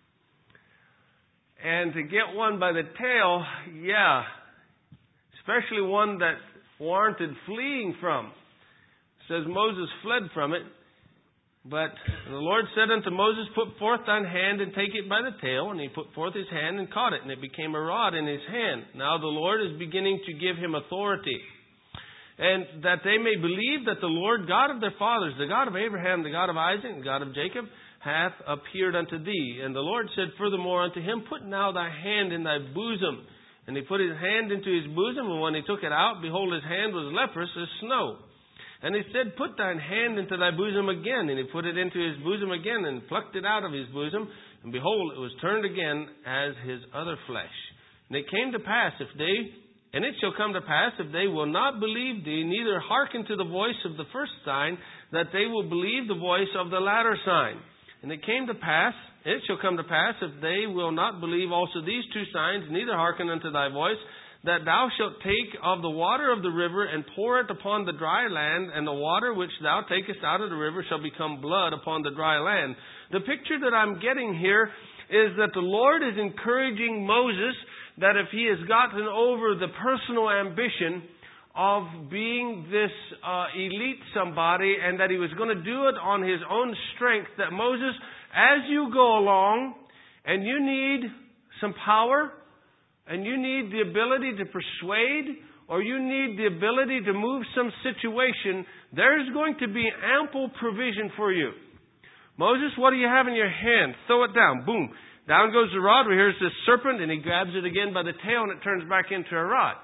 And to get one by the tail, yeah, especially one that warranted fleeing from. It says Moses fled from it, but the Lord said unto Moses, "Put forth thine hand and take it by the tail." And he put forth his hand and caught it, and it became a rod in his hand. Now the Lord is beginning to give him authority. And that they may believe that the Lord God of their fathers, the God of Abraham, the God of Isaac, the God of Jacob, hath appeared unto thee. And the Lord said furthermore unto him, "Put now thy hand in thy bosom." And he put his hand into his bosom, and when he took it out, behold, his hand was leprous as snow. And he said, "Put thine hand into thy bosom again." And he put it into his bosom again, and plucked it out of his bosom. And behold, it was turned again as his other flesh. And it came to pass, if they... And it shall come to pass, if they will not believe thee, neither hearken to the voice of the first sign, that they will believe the voice of the latter sign. And it came to pass, it shall come to pass, if they will not believe also these two signs, neither hearken unto thy voice, that thou shalt take of the water of the river, and pour it upon the dry land, and the water which thou takest out of the river shall become blood upon the dry land. The picture that I'm getting here is that the Lord is encouraging Moses that if he has gotten over the personal ambition of being this uh, elite somebody, and that he was going to do it on his own strength, that Moses, as you go along and you need some power, and you need the ability to persuade, or you need the ability to move some situation, there's going to be ample provision for you. Moses, what do you have in your hand? Throw it down. Boom. Down goes the rod. Here's this serpent, and he grabs it again by the tail, and it turns back into a rod.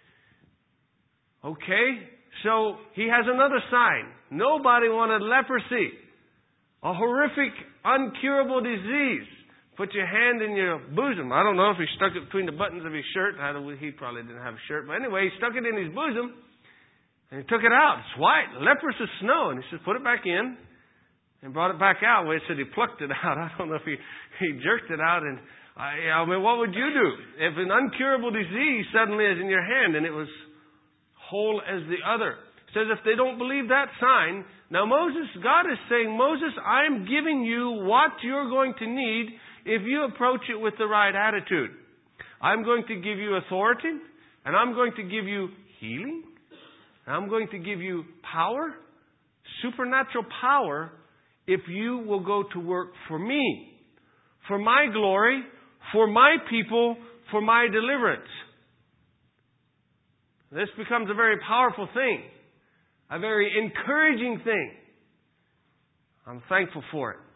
Okay? So he has another sign. Nobody wanted leprosy. A horrific, uncurable disease. Put your hand in your bosom. I don't know if he stuck it between the buttons of his shirt. I don't, he probably didn't have a shirt. But anyway, he stuck it in his bosom, and he took it out. It's white, leprous as snow. And he said, "Put it back in." And brought it back out. Well, he said he plucked it out. I don't know if he, he jerked it out. And I, I mean, what would you do if an uncurable disease suddenly is in your hand and it was whole as the other? It says if they don't believe that sign. Now Moses, God is saying, Moses, I'm giving you what you're going to need if you approach it with the right attitude. I'm going to give you authority, and I'm going to give you healing, and I'm going to give you power, supernatural power, if you will go to work for me, for my glory, for my people, for my deliverance. This becomes a very powerful thing, a very encouraging thing. I'm thankful for it.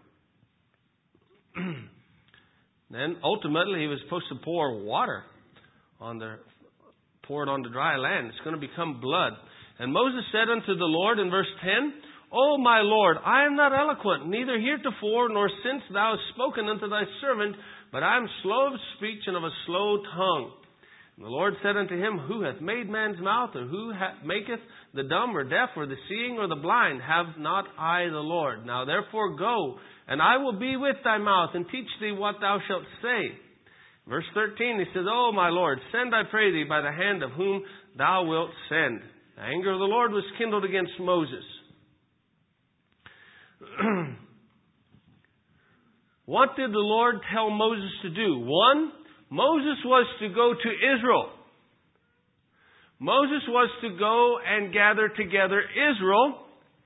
Then ultimately he was supposed to pour water on the, pour it on the dry land. It's going to become blood. And Moses said unto the Lord in verse ten, "O my Lord, I am not eloquent, neither heretofore nor since thou hast spoken unto thy servant, but I am slow of speech and of a slow tongue." And the Lord said unto him, "Who hath made man's mouth, or who hath, maketh the dumb or deaf, or the seeing or the blind? Have not I the Lord? Now therefore go, and I will be with thy mouth, and teach thee what thou shalt say." Verse thirteen, he says, "O my Lord, send, I pray thee, by the hand of whom thou wilt send." The anger of the Lord was kindled against Moses. What did the Lord tell Moses to do? One, Moses was to go to Israel. Moses was to go and gather together Israel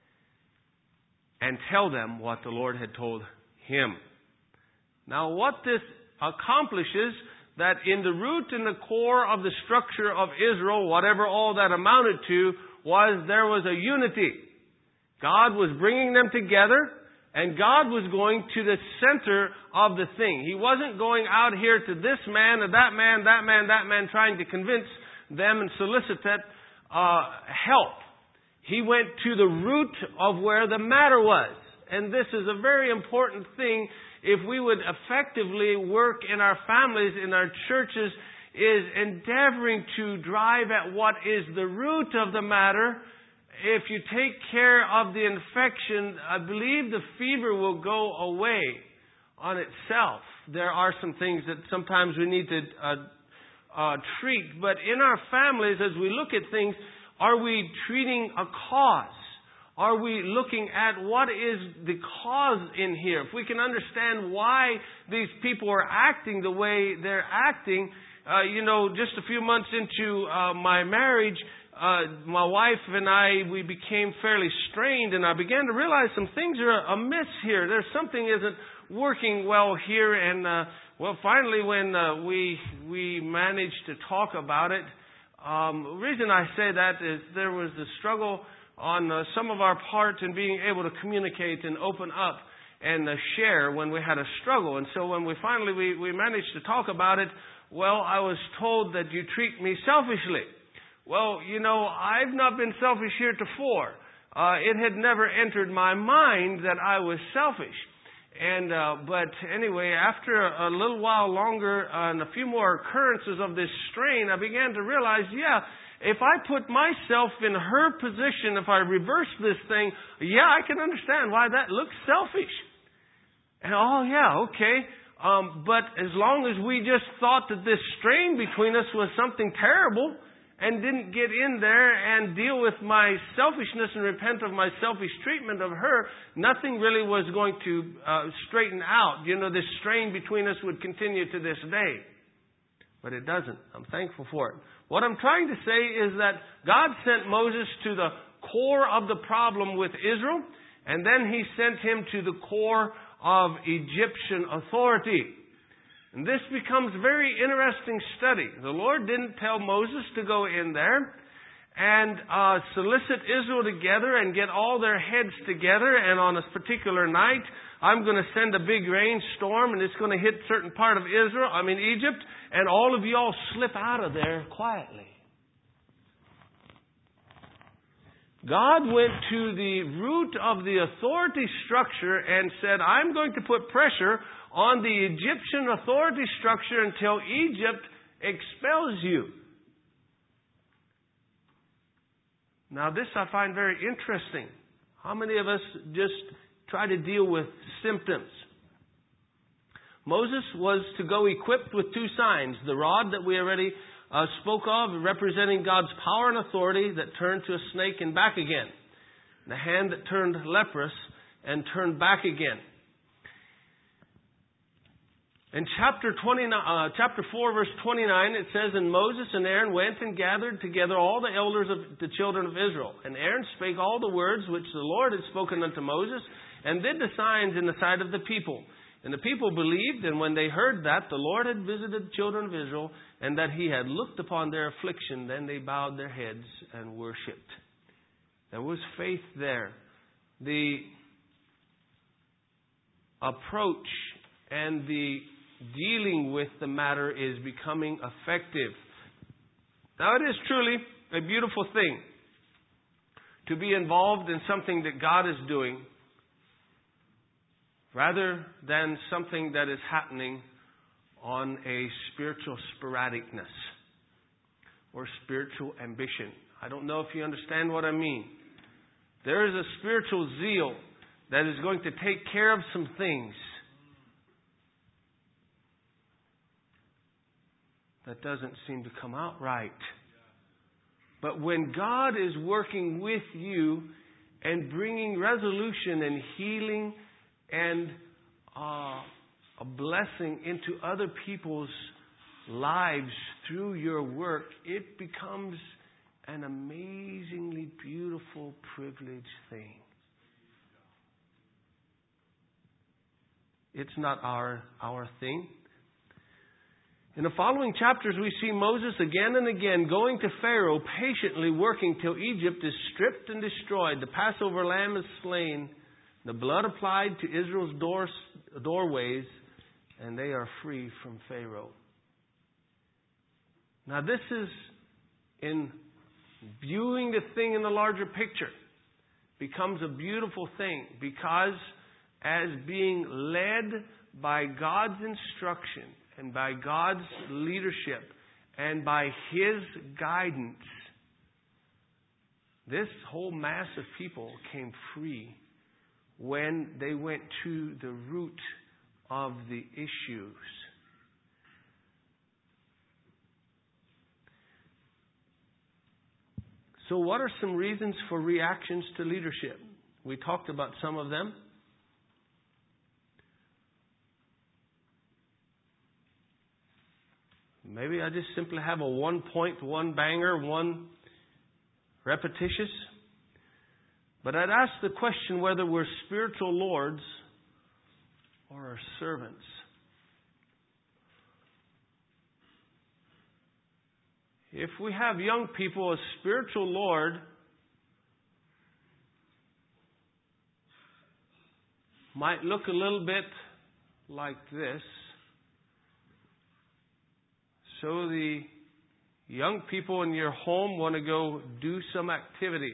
and tell them what the Lord had told him. Now, what this accomplishes, that in the root and the core of the structure of Israel, whatever all that amounted to, was there was a unity. God was bringing them together, and God was going to the center of the thing. He wasn't going out here to this man, or that man, that man, that man, trying to convince them and solicit uh, help. He went to the root of where the matter was. And this is a very important thing if we would effectively work in our families, in our churches, is endeavoring to drive at what is the root of the matter. If you take care of the infection, I believe the fever will go away on itself. There are some things that sometimes we need to uh, uh, treat. But in our families, as we look at things, are we treating a cause? Are we looking at what is the cause in here? If we can understand why these people are acting the way they're acting, uh, you know, just a few months into uh, my marriage, uh, my wife and I, we became fairly strained, and I began to realize some things are amiss here. There's something isn't working well here, and uh, well, finally, when uh, we we managed to talk about it, um, the reason I say that is there was a struggle on uh, some of our part in being able to communicate and open up and uh, share when we had a struggle. And so when we finally we, we managed to talk about it, well, I was told that you treat me selfishly. Well, you know, I've not been selfish heretofore. Uh, it had never entered my mind that I was selfish. And uh, but anyway, after a, a little while longer uh, and a few more occurrences of this strain, I began to realize, yeah, if I put myself in her position, if I reverse this thing, yeah, I can understand why that looks selfish. And oh, yeah, okay. Um, but as long as we just thought that this strain between us was something terrible and didn't get in there and deal with my selfishness and repent of my selfish treatment of her, nothing really was going to uh, straighten out. You know, this strain between us would continue to this day. But it doesn't. I'm thankful for it. What I'm trying to say is that God sent Moses to the core of the problem with Israel, and then He sent him to the core of Egyptian authority. And this becomes very interesting study. The Lord didn't tell Moses to go in there and uh, solicit Israel together and get all their heads together, and on a particular night, I'm going to send a big rainstorm and it's going to hit certain part of Israel, I mean Egypt, and all of you all slip out of there quietly. God went to the root of the authority structure and said, I'm going to put pressure on the Egyptian authority structure until Egypt expels you. Now this I find very interesting. How many of us just try to deal with symptoms? Moses was to go equipped with two signs. The rod that we already uh, spoke of, representing God's power and authority that turned to a snake and back again. The hand that turned leprous and turned back again. In chapter twenty-nine, uh, chapter four, verse twenty-nine, it says, And Moses and Aaron went and gathered together all the elders of the children of Israel. And Aaron spake all the words which the Lord had spoken unto Moses, and did the signs in the sight of the people. And the people believed, and when they heard that the Lord had visited the children of Israel, and that He had looked upon their affliction, then they bowed their heads and worshipped. There was faith there. The approach and the dealing with the matter is becoming effective. Now, it is truly a beautiful thing to be involved in something that God is doing, rather than something that is happening on a spiritual sporadicness or spiritual ambition. I don't know if you understand what I mean. There is a spiritual zeal that is going to take care of some things that doesn't seem to come out right. But when God is working with you and bringing resolution and healing and uh, a blessing into other people's lives through your work, it becomes an amazingly beautiful, privileged thing. It's not our, our thing. In the following chapters, we see Moses again and again going to Pharaoh, patiently working till Egypt is stripped and destroyed. The Passover lamb is slain, the blood applied to Israel's doors, doorways, and they are free from Pharaoh. Now this is in viewing the thing in the larger picture. Becomes a beautiful thing because as being led by God's instruction and by God's leadership and by His guidance, this whole mass of people came free when they went to the root of the issues. So what are some reasons for reactions to leadership? We talked about some of them. Maybe I just simply have a one point, one banger, one repetitious. But I'd ask the question whether we're spiritual lords or our servants. If we have young people, a spiritual lord might look a little bit like this. So the young people in your home want to go do some activity.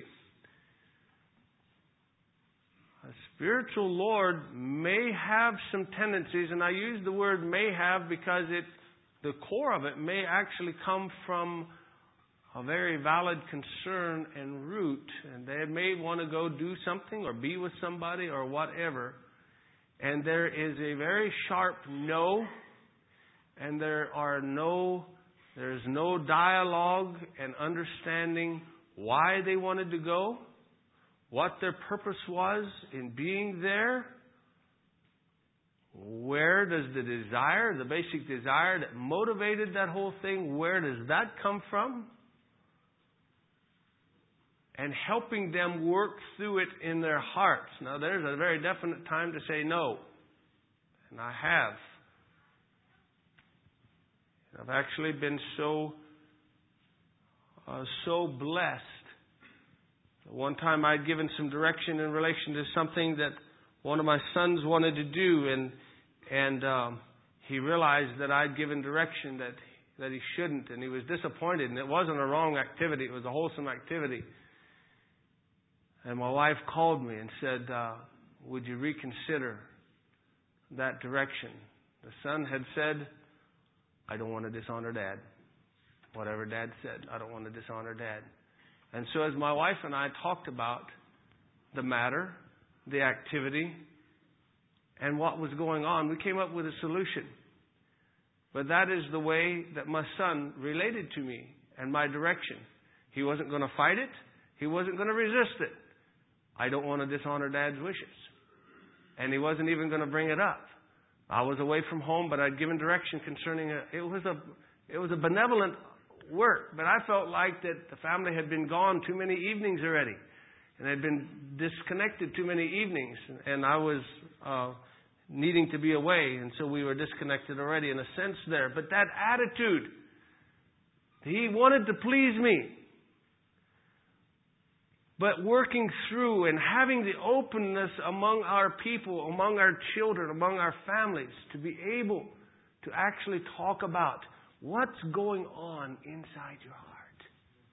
A spiritual lord may have some tendencies, and I use the word may have because it, the core of it may actually come from a very valid concern and root, and they may want to go do something or be with somebody or whatever. And there is a very sharp no, and there are no, there's no dialogue and understanding why they wanted to go, what their purpose was in being there. Where does the desire, the basic desire that motivated that whole thing, where does that come from? And helping them work through it in their hearts. Now, there's a very definite time to say no. And I have. I've actually been so, uh, so blessed. One time I'd given some direction in relation to something that one of my sons wanted to do, and and um, he realized that I'd given direction that that he shouldn't, and he was disappointed. And it wasn't a wrong activity; it was a wholesome activity. And my wife called me and said, uh, "Would you reconsider that direction?" The son had said, "I don't want to dishonor Dad. Whatever Dad said, I don't want to dishonor Dad." And so as my wife and I talked about the matter, the activity, and what was going on, we came up with a solution. But that is the way that my son related to me and my direction. He wasn't going to fight it. He wasn't going to resist it. I don't want to dishonor Dad's wishes. And he wasn't even going to bring it up. I was away from home, but I'd given direction concerning it. It was a, it was a benevolent work, but I felt like that the family had been gone too many evenings already, and had been disconnected too many evenings, and I was uh, needing to be away, and so we were disconnected already in a sense there. But that attitude, he wanted to please me, but working through and having the openness among our people, among our children, among our families, to be able to actually talk about what's going on inside your heart.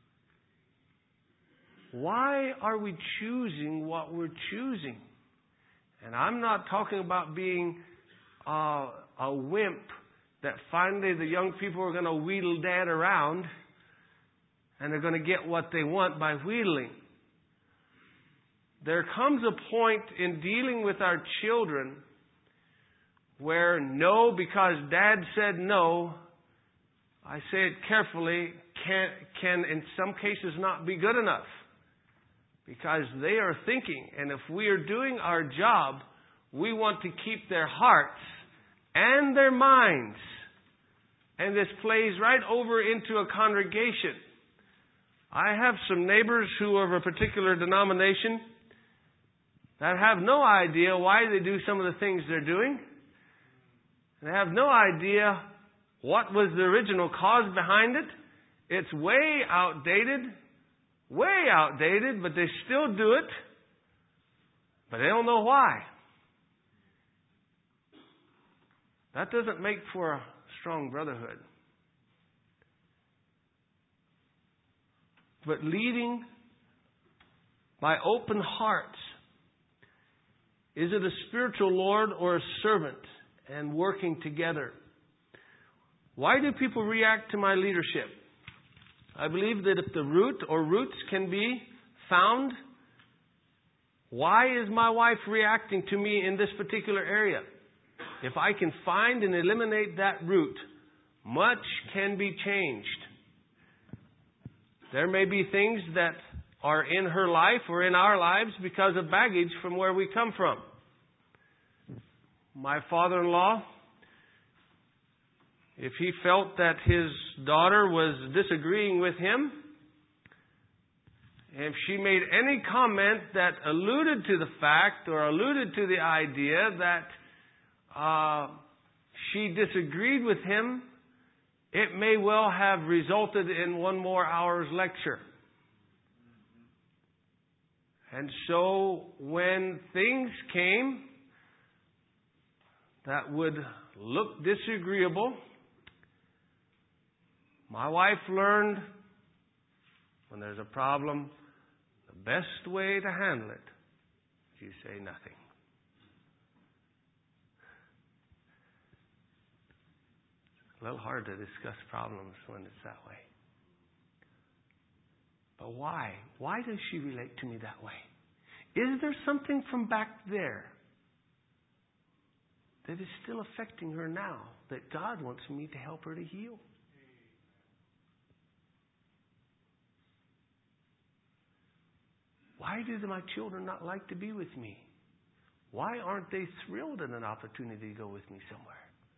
Why are we choosing what we're choosing? And I'm not talking about being uh, a wimp that finally the young people are going to wheedle Dad around and they're going to get what they want by wheedling. There comes a point in dealing with our children where no, because Dad said no, I say it carefully, can, can in some cases not be good enough. Because they are thinking, and if we are doing our job, we want to keep their hearts and their minds. And this plays right over into a congregation. I have some neighbors who are of a particular denomination that have no idea why they do some of the things they're doing. They have no idea what was the original cause behind it. It's way outdated, way outdated, but they still do it. But they don't know why. That doesn't make for a strong brotherhood. But leading by open hearts. Is it a spiritual Lord or a servant? And working together. Why do people react to my leadership? I believe that if the root or roots can be found, why is my wife reacting to me in this particular area? If I can find and eliminate that root, much can be changed. There may be things that are in her life or in our lives because of baggage from where we come from. My father-in-law, if he felt that his daughter was disagreeing with him, if she made any comment that alluded to the fact or alluded to the idea that uh, she disagreed with him, it may well have resulted in one more hour's lecture. And so when things came that would look disagreeable, my wife learned when there's a problem, the best way to handle it is you say nothing. It's a little hard to discuss problems when it's that way. But why? Why does she relate to me that way? Is there something from back there that is still affecting her now that God wants me to help her to heal? Why do my children not like to be with me? Why aren't they thrilled at an opportunity to go with me somewhere?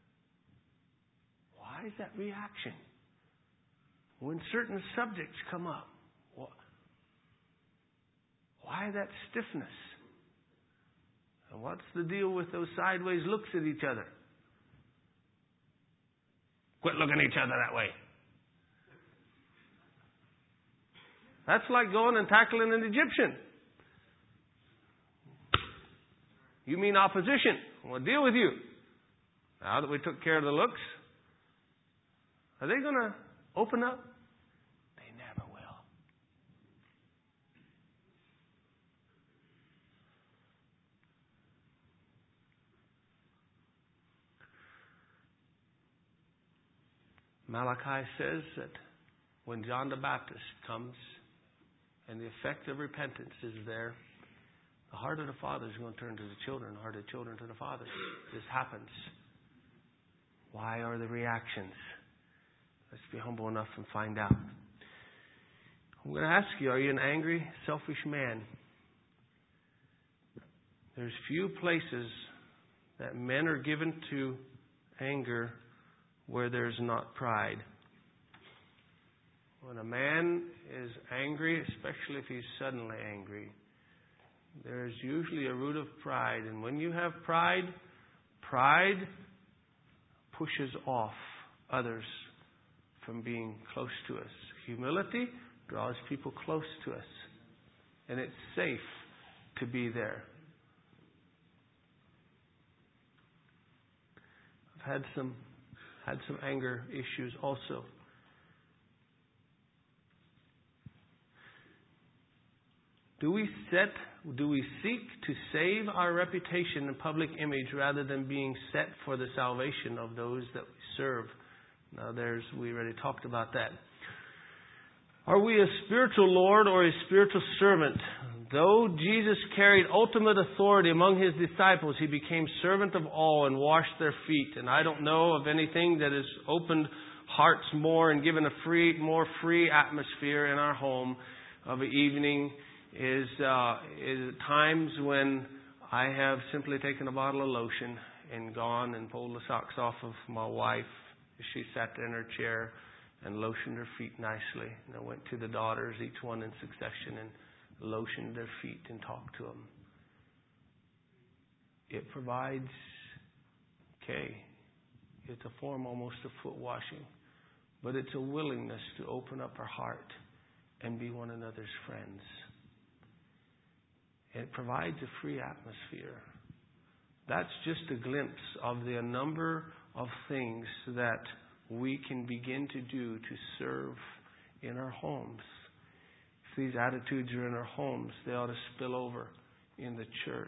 Why is that reaction? When certain subjects come up, why that stiffness? And what's the deal with those sideways looks at each other? Quit looking at each other that way. That's like going and tackling an Egyptian. You mean opposition? We'll deal with you. Now that we took care of the looks, are they going to open up? They never will. Malachi says that when John the Baptist comes and the effect of repentance is there, the heart of the father is going to turn to the children, the heart of the children to the father. This happens. Why are the reactions? Let's be humble enough and find out. I'm going to ask you, are you an angry, selfish man? There's few places that men are given to anger where there's not pride. When a man is angry, especially if he's suddenly angry, there's usually a root of pride. And when you have pride, pride pushes off others from being close to us. Humility draws people close to us. And it's safe to be there. I've had some had some anger issues also. Do we set, do we seek to save our reputation and public image rather than being set for the salvation of those that we serve? Now there's, we already talked about that. Are we a spiritual Lord or a spiritual servant? Though Jesus carried ultimate authority among His disciples, He became servant of all and washed their feet. And I don't know of anything that has opened hearts more and given a free, more free atmosphere in our home of an evening is, uh, is times when I have simply taken a bottle of lotion and gone and pulled the socks off of my wife as she sat there in her chair and lotioned her feet nicely. And I went to the daughters, each one in succession, and lotioned their feet and talked to them. It provides, okay, it's a form almost of foot washing, but it's a willingness to open up our heart and be one another's friends. It provides a free atmosphere. That's just a glimpse of the number of things that we can begin to do to serve in our homes. If these attitudes are in our homes, they ought to spill over in the church.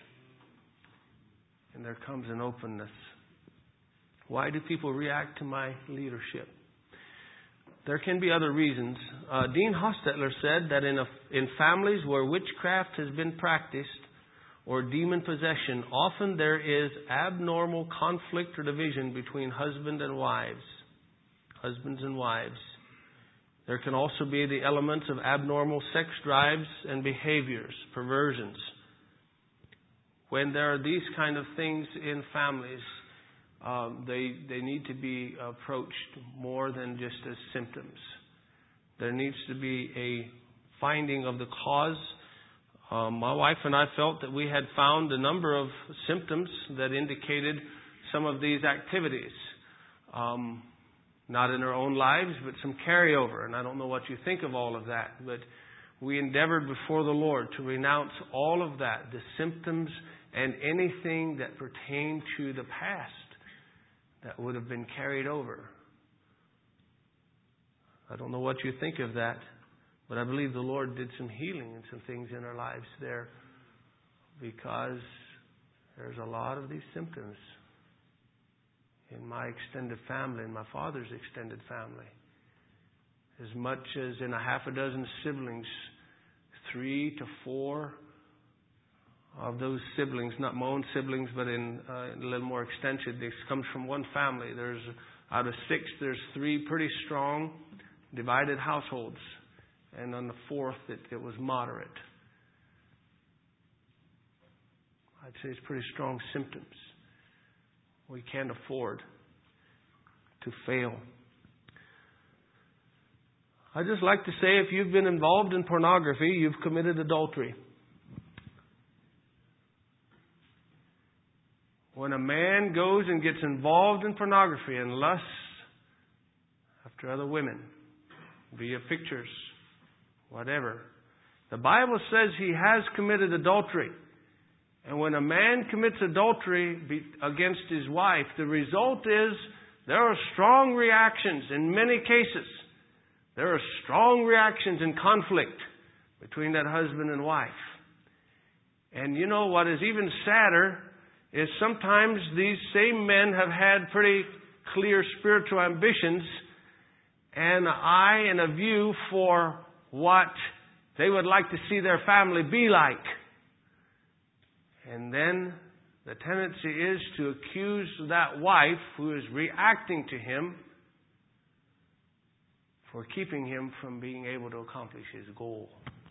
And there comes an openness. Why do people react to my leadership? There can be other reasons. Uh, Dean Hostetler said that in, a, in families where witchcraft has been practiced or demon possession, often there is abnormal conflict or division between husband and wives. Husbands and wives. There can also be the elements of abnormal sex drives and behaviors, perversions. When there are these kind of things in families, um, they they need to be approached more than just as symptoms. There needs to be a finding of the cause. Um, my wife and I felt that we had found a number of symptoms that indicated some of these activities. Um, not in our own lives, but some carryover. And I don't know what you think of all of that, but we endeavored before the Lord to renounce all of that, the symptoms and anything that pertained to the past that would have been carried over. I don't know what you think of that, but I believe the Lord did some healing and some things in our lives there, because there's a lot of these symptoms in my extended family, in my father's extended family. As much as in a half a dozen siblings, three to four of those siblings, not my own siblings, but in, uh, in a little more extension, this comes from one family. There's out of six, there's three pretty strong, divided households. And on the fourth, it, it was moderate. I'd say it's pretty strong symptoms. We can't afford to fail. I'd just like to say, if you've been involved in pornography, you've committed adultery. When a man goes and gets involved in pornography and lusts after other women, via pictures, whatever, the Bible says he has committed adultery. And when a man commits adultery against his wife, the result is there are strong reactions in many cases. There are strong reactions and conflict between that husband and wife. And you know what is even sadder is sometimes these same men have had pretty clear spiritual ambitions and an eye and a view for what they would like to see their family be like. And then the tendency is to accuse that wife who is reacting to him for keeping him from being able to accomplish his goal,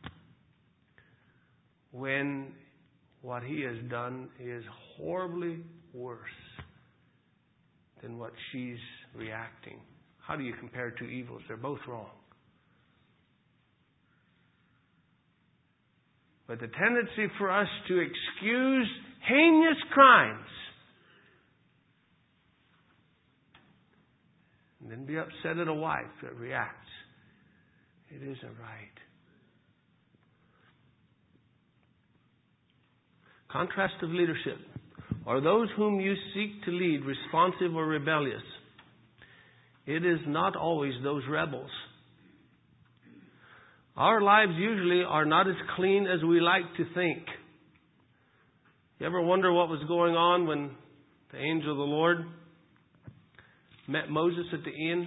when what he has done is horribly worse than what she's reacting. How do you compare two evils? They're both wrong. But the tendency for us to excuse heinous crimes and then be upset at a wife that reacts, it isn't right. Contrast of leadership. Are those whom you seek to lead responsive or rebellious? It is not always those rebels. Our lives usually are not as clean as we like to think. You ever wonder what was going on when the angel of the Lord met Moses at the inn?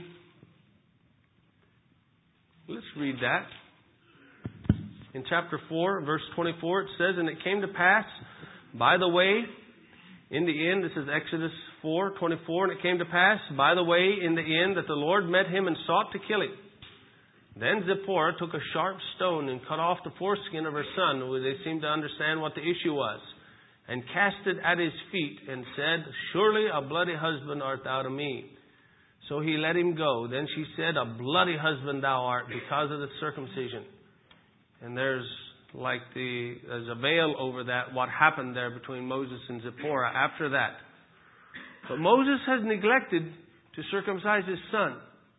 Let's read that. In chapter four, verse twenty-four, it says, "And it came to pass by the way, in the inn," this is Exodus four twenty-four, "and it came to pass by the way in the inn that the Lord met him and sought to kill him. Then Zipporah took a sharp stone and cut off the foreskin of her son." They seemed to understand what the issue was. and cast it at his feet, and said, Surely a bloody husband art thou to me. So he let him go. Then she said, A bloody husband thou art, because of the circumcision. And there's like the there's a veil over that, what happened there between Moses and Zipporah after that. But Moses has neglected to circumcise his son.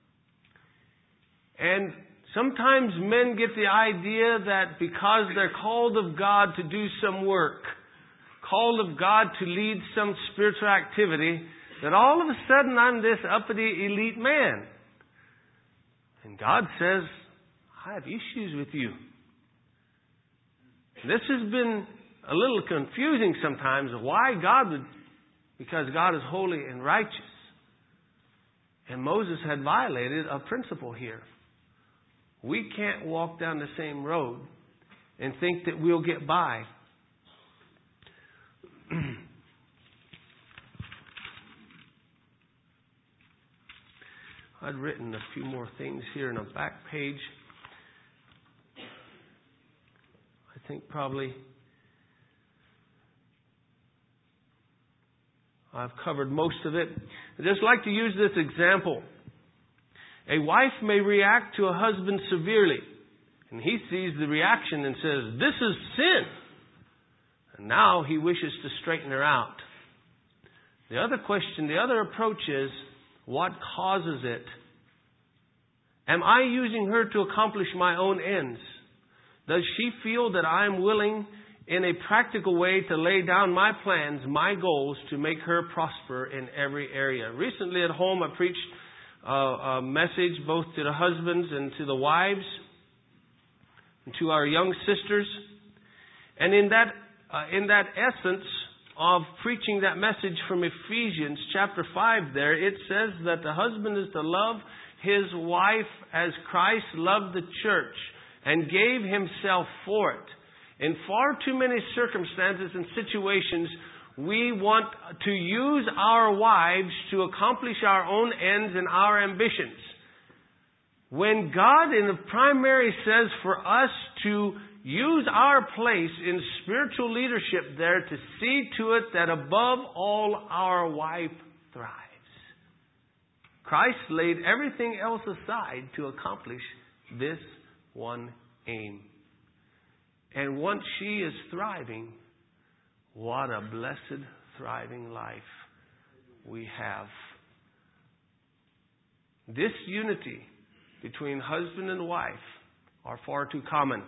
And sometimes men get the idea that because they're called of God to do some work, called of God to lead some spiritual activity, that all of a sudden I'm this uppity elite man. And God says, I have issues with you. This has been a little confusing sometimes of why God would, because God is holy and righteous. And Moses had violated a principle here. We can't walk down the same road and think that we'll get by. I'd written a few more things here in a back page. I think probably I've covered most of it. I'd just like to use this example. A wife may react to a husband severely, and he sees the reaction and says, This is sin. And now he wishes to straighten her out. The other question, the other approach is, what causes it? Am I using her to accomplish my own ends? Does she feel that I am willing in a practical way to lay down my plans, my goals, to make her prosper in every area? Recently at home I preached a, a message both to the husbands and to the wives and to our young sisters. And in that, uh, in that essence of preaching that message from Ephesians chapter five there, it says that the husband is to love his wife as Christ loved the church and gave himself for it. In far too many circumstances and situations, we want to use our wives to accomplish our own ends and our ambitions. When God in the primary says for us to use our place in spiritual leadership there to see to it that above all our wife thrives. Christ laid everything else aside to accomplish this one aim. And once she is thriving, what a blessed, thriving life we have. This unity between husband and wife are far too common.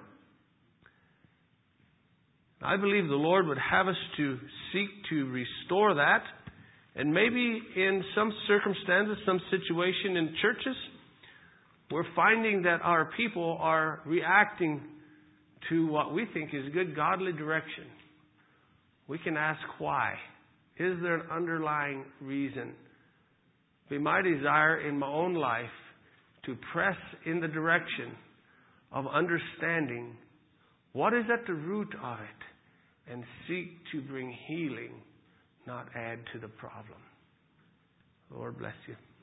I believe the Lord would have us to seek to restore that. And maybe in some circumstances, some situation in churches, we're finding that our people are reacting to what we think is good godly direction. We can ask why. Is there an underlying reason? Be my desire in my own life to press in the direction of understanding what is at the root of it and seek to bring healing, not add to the problem. Lord bless you.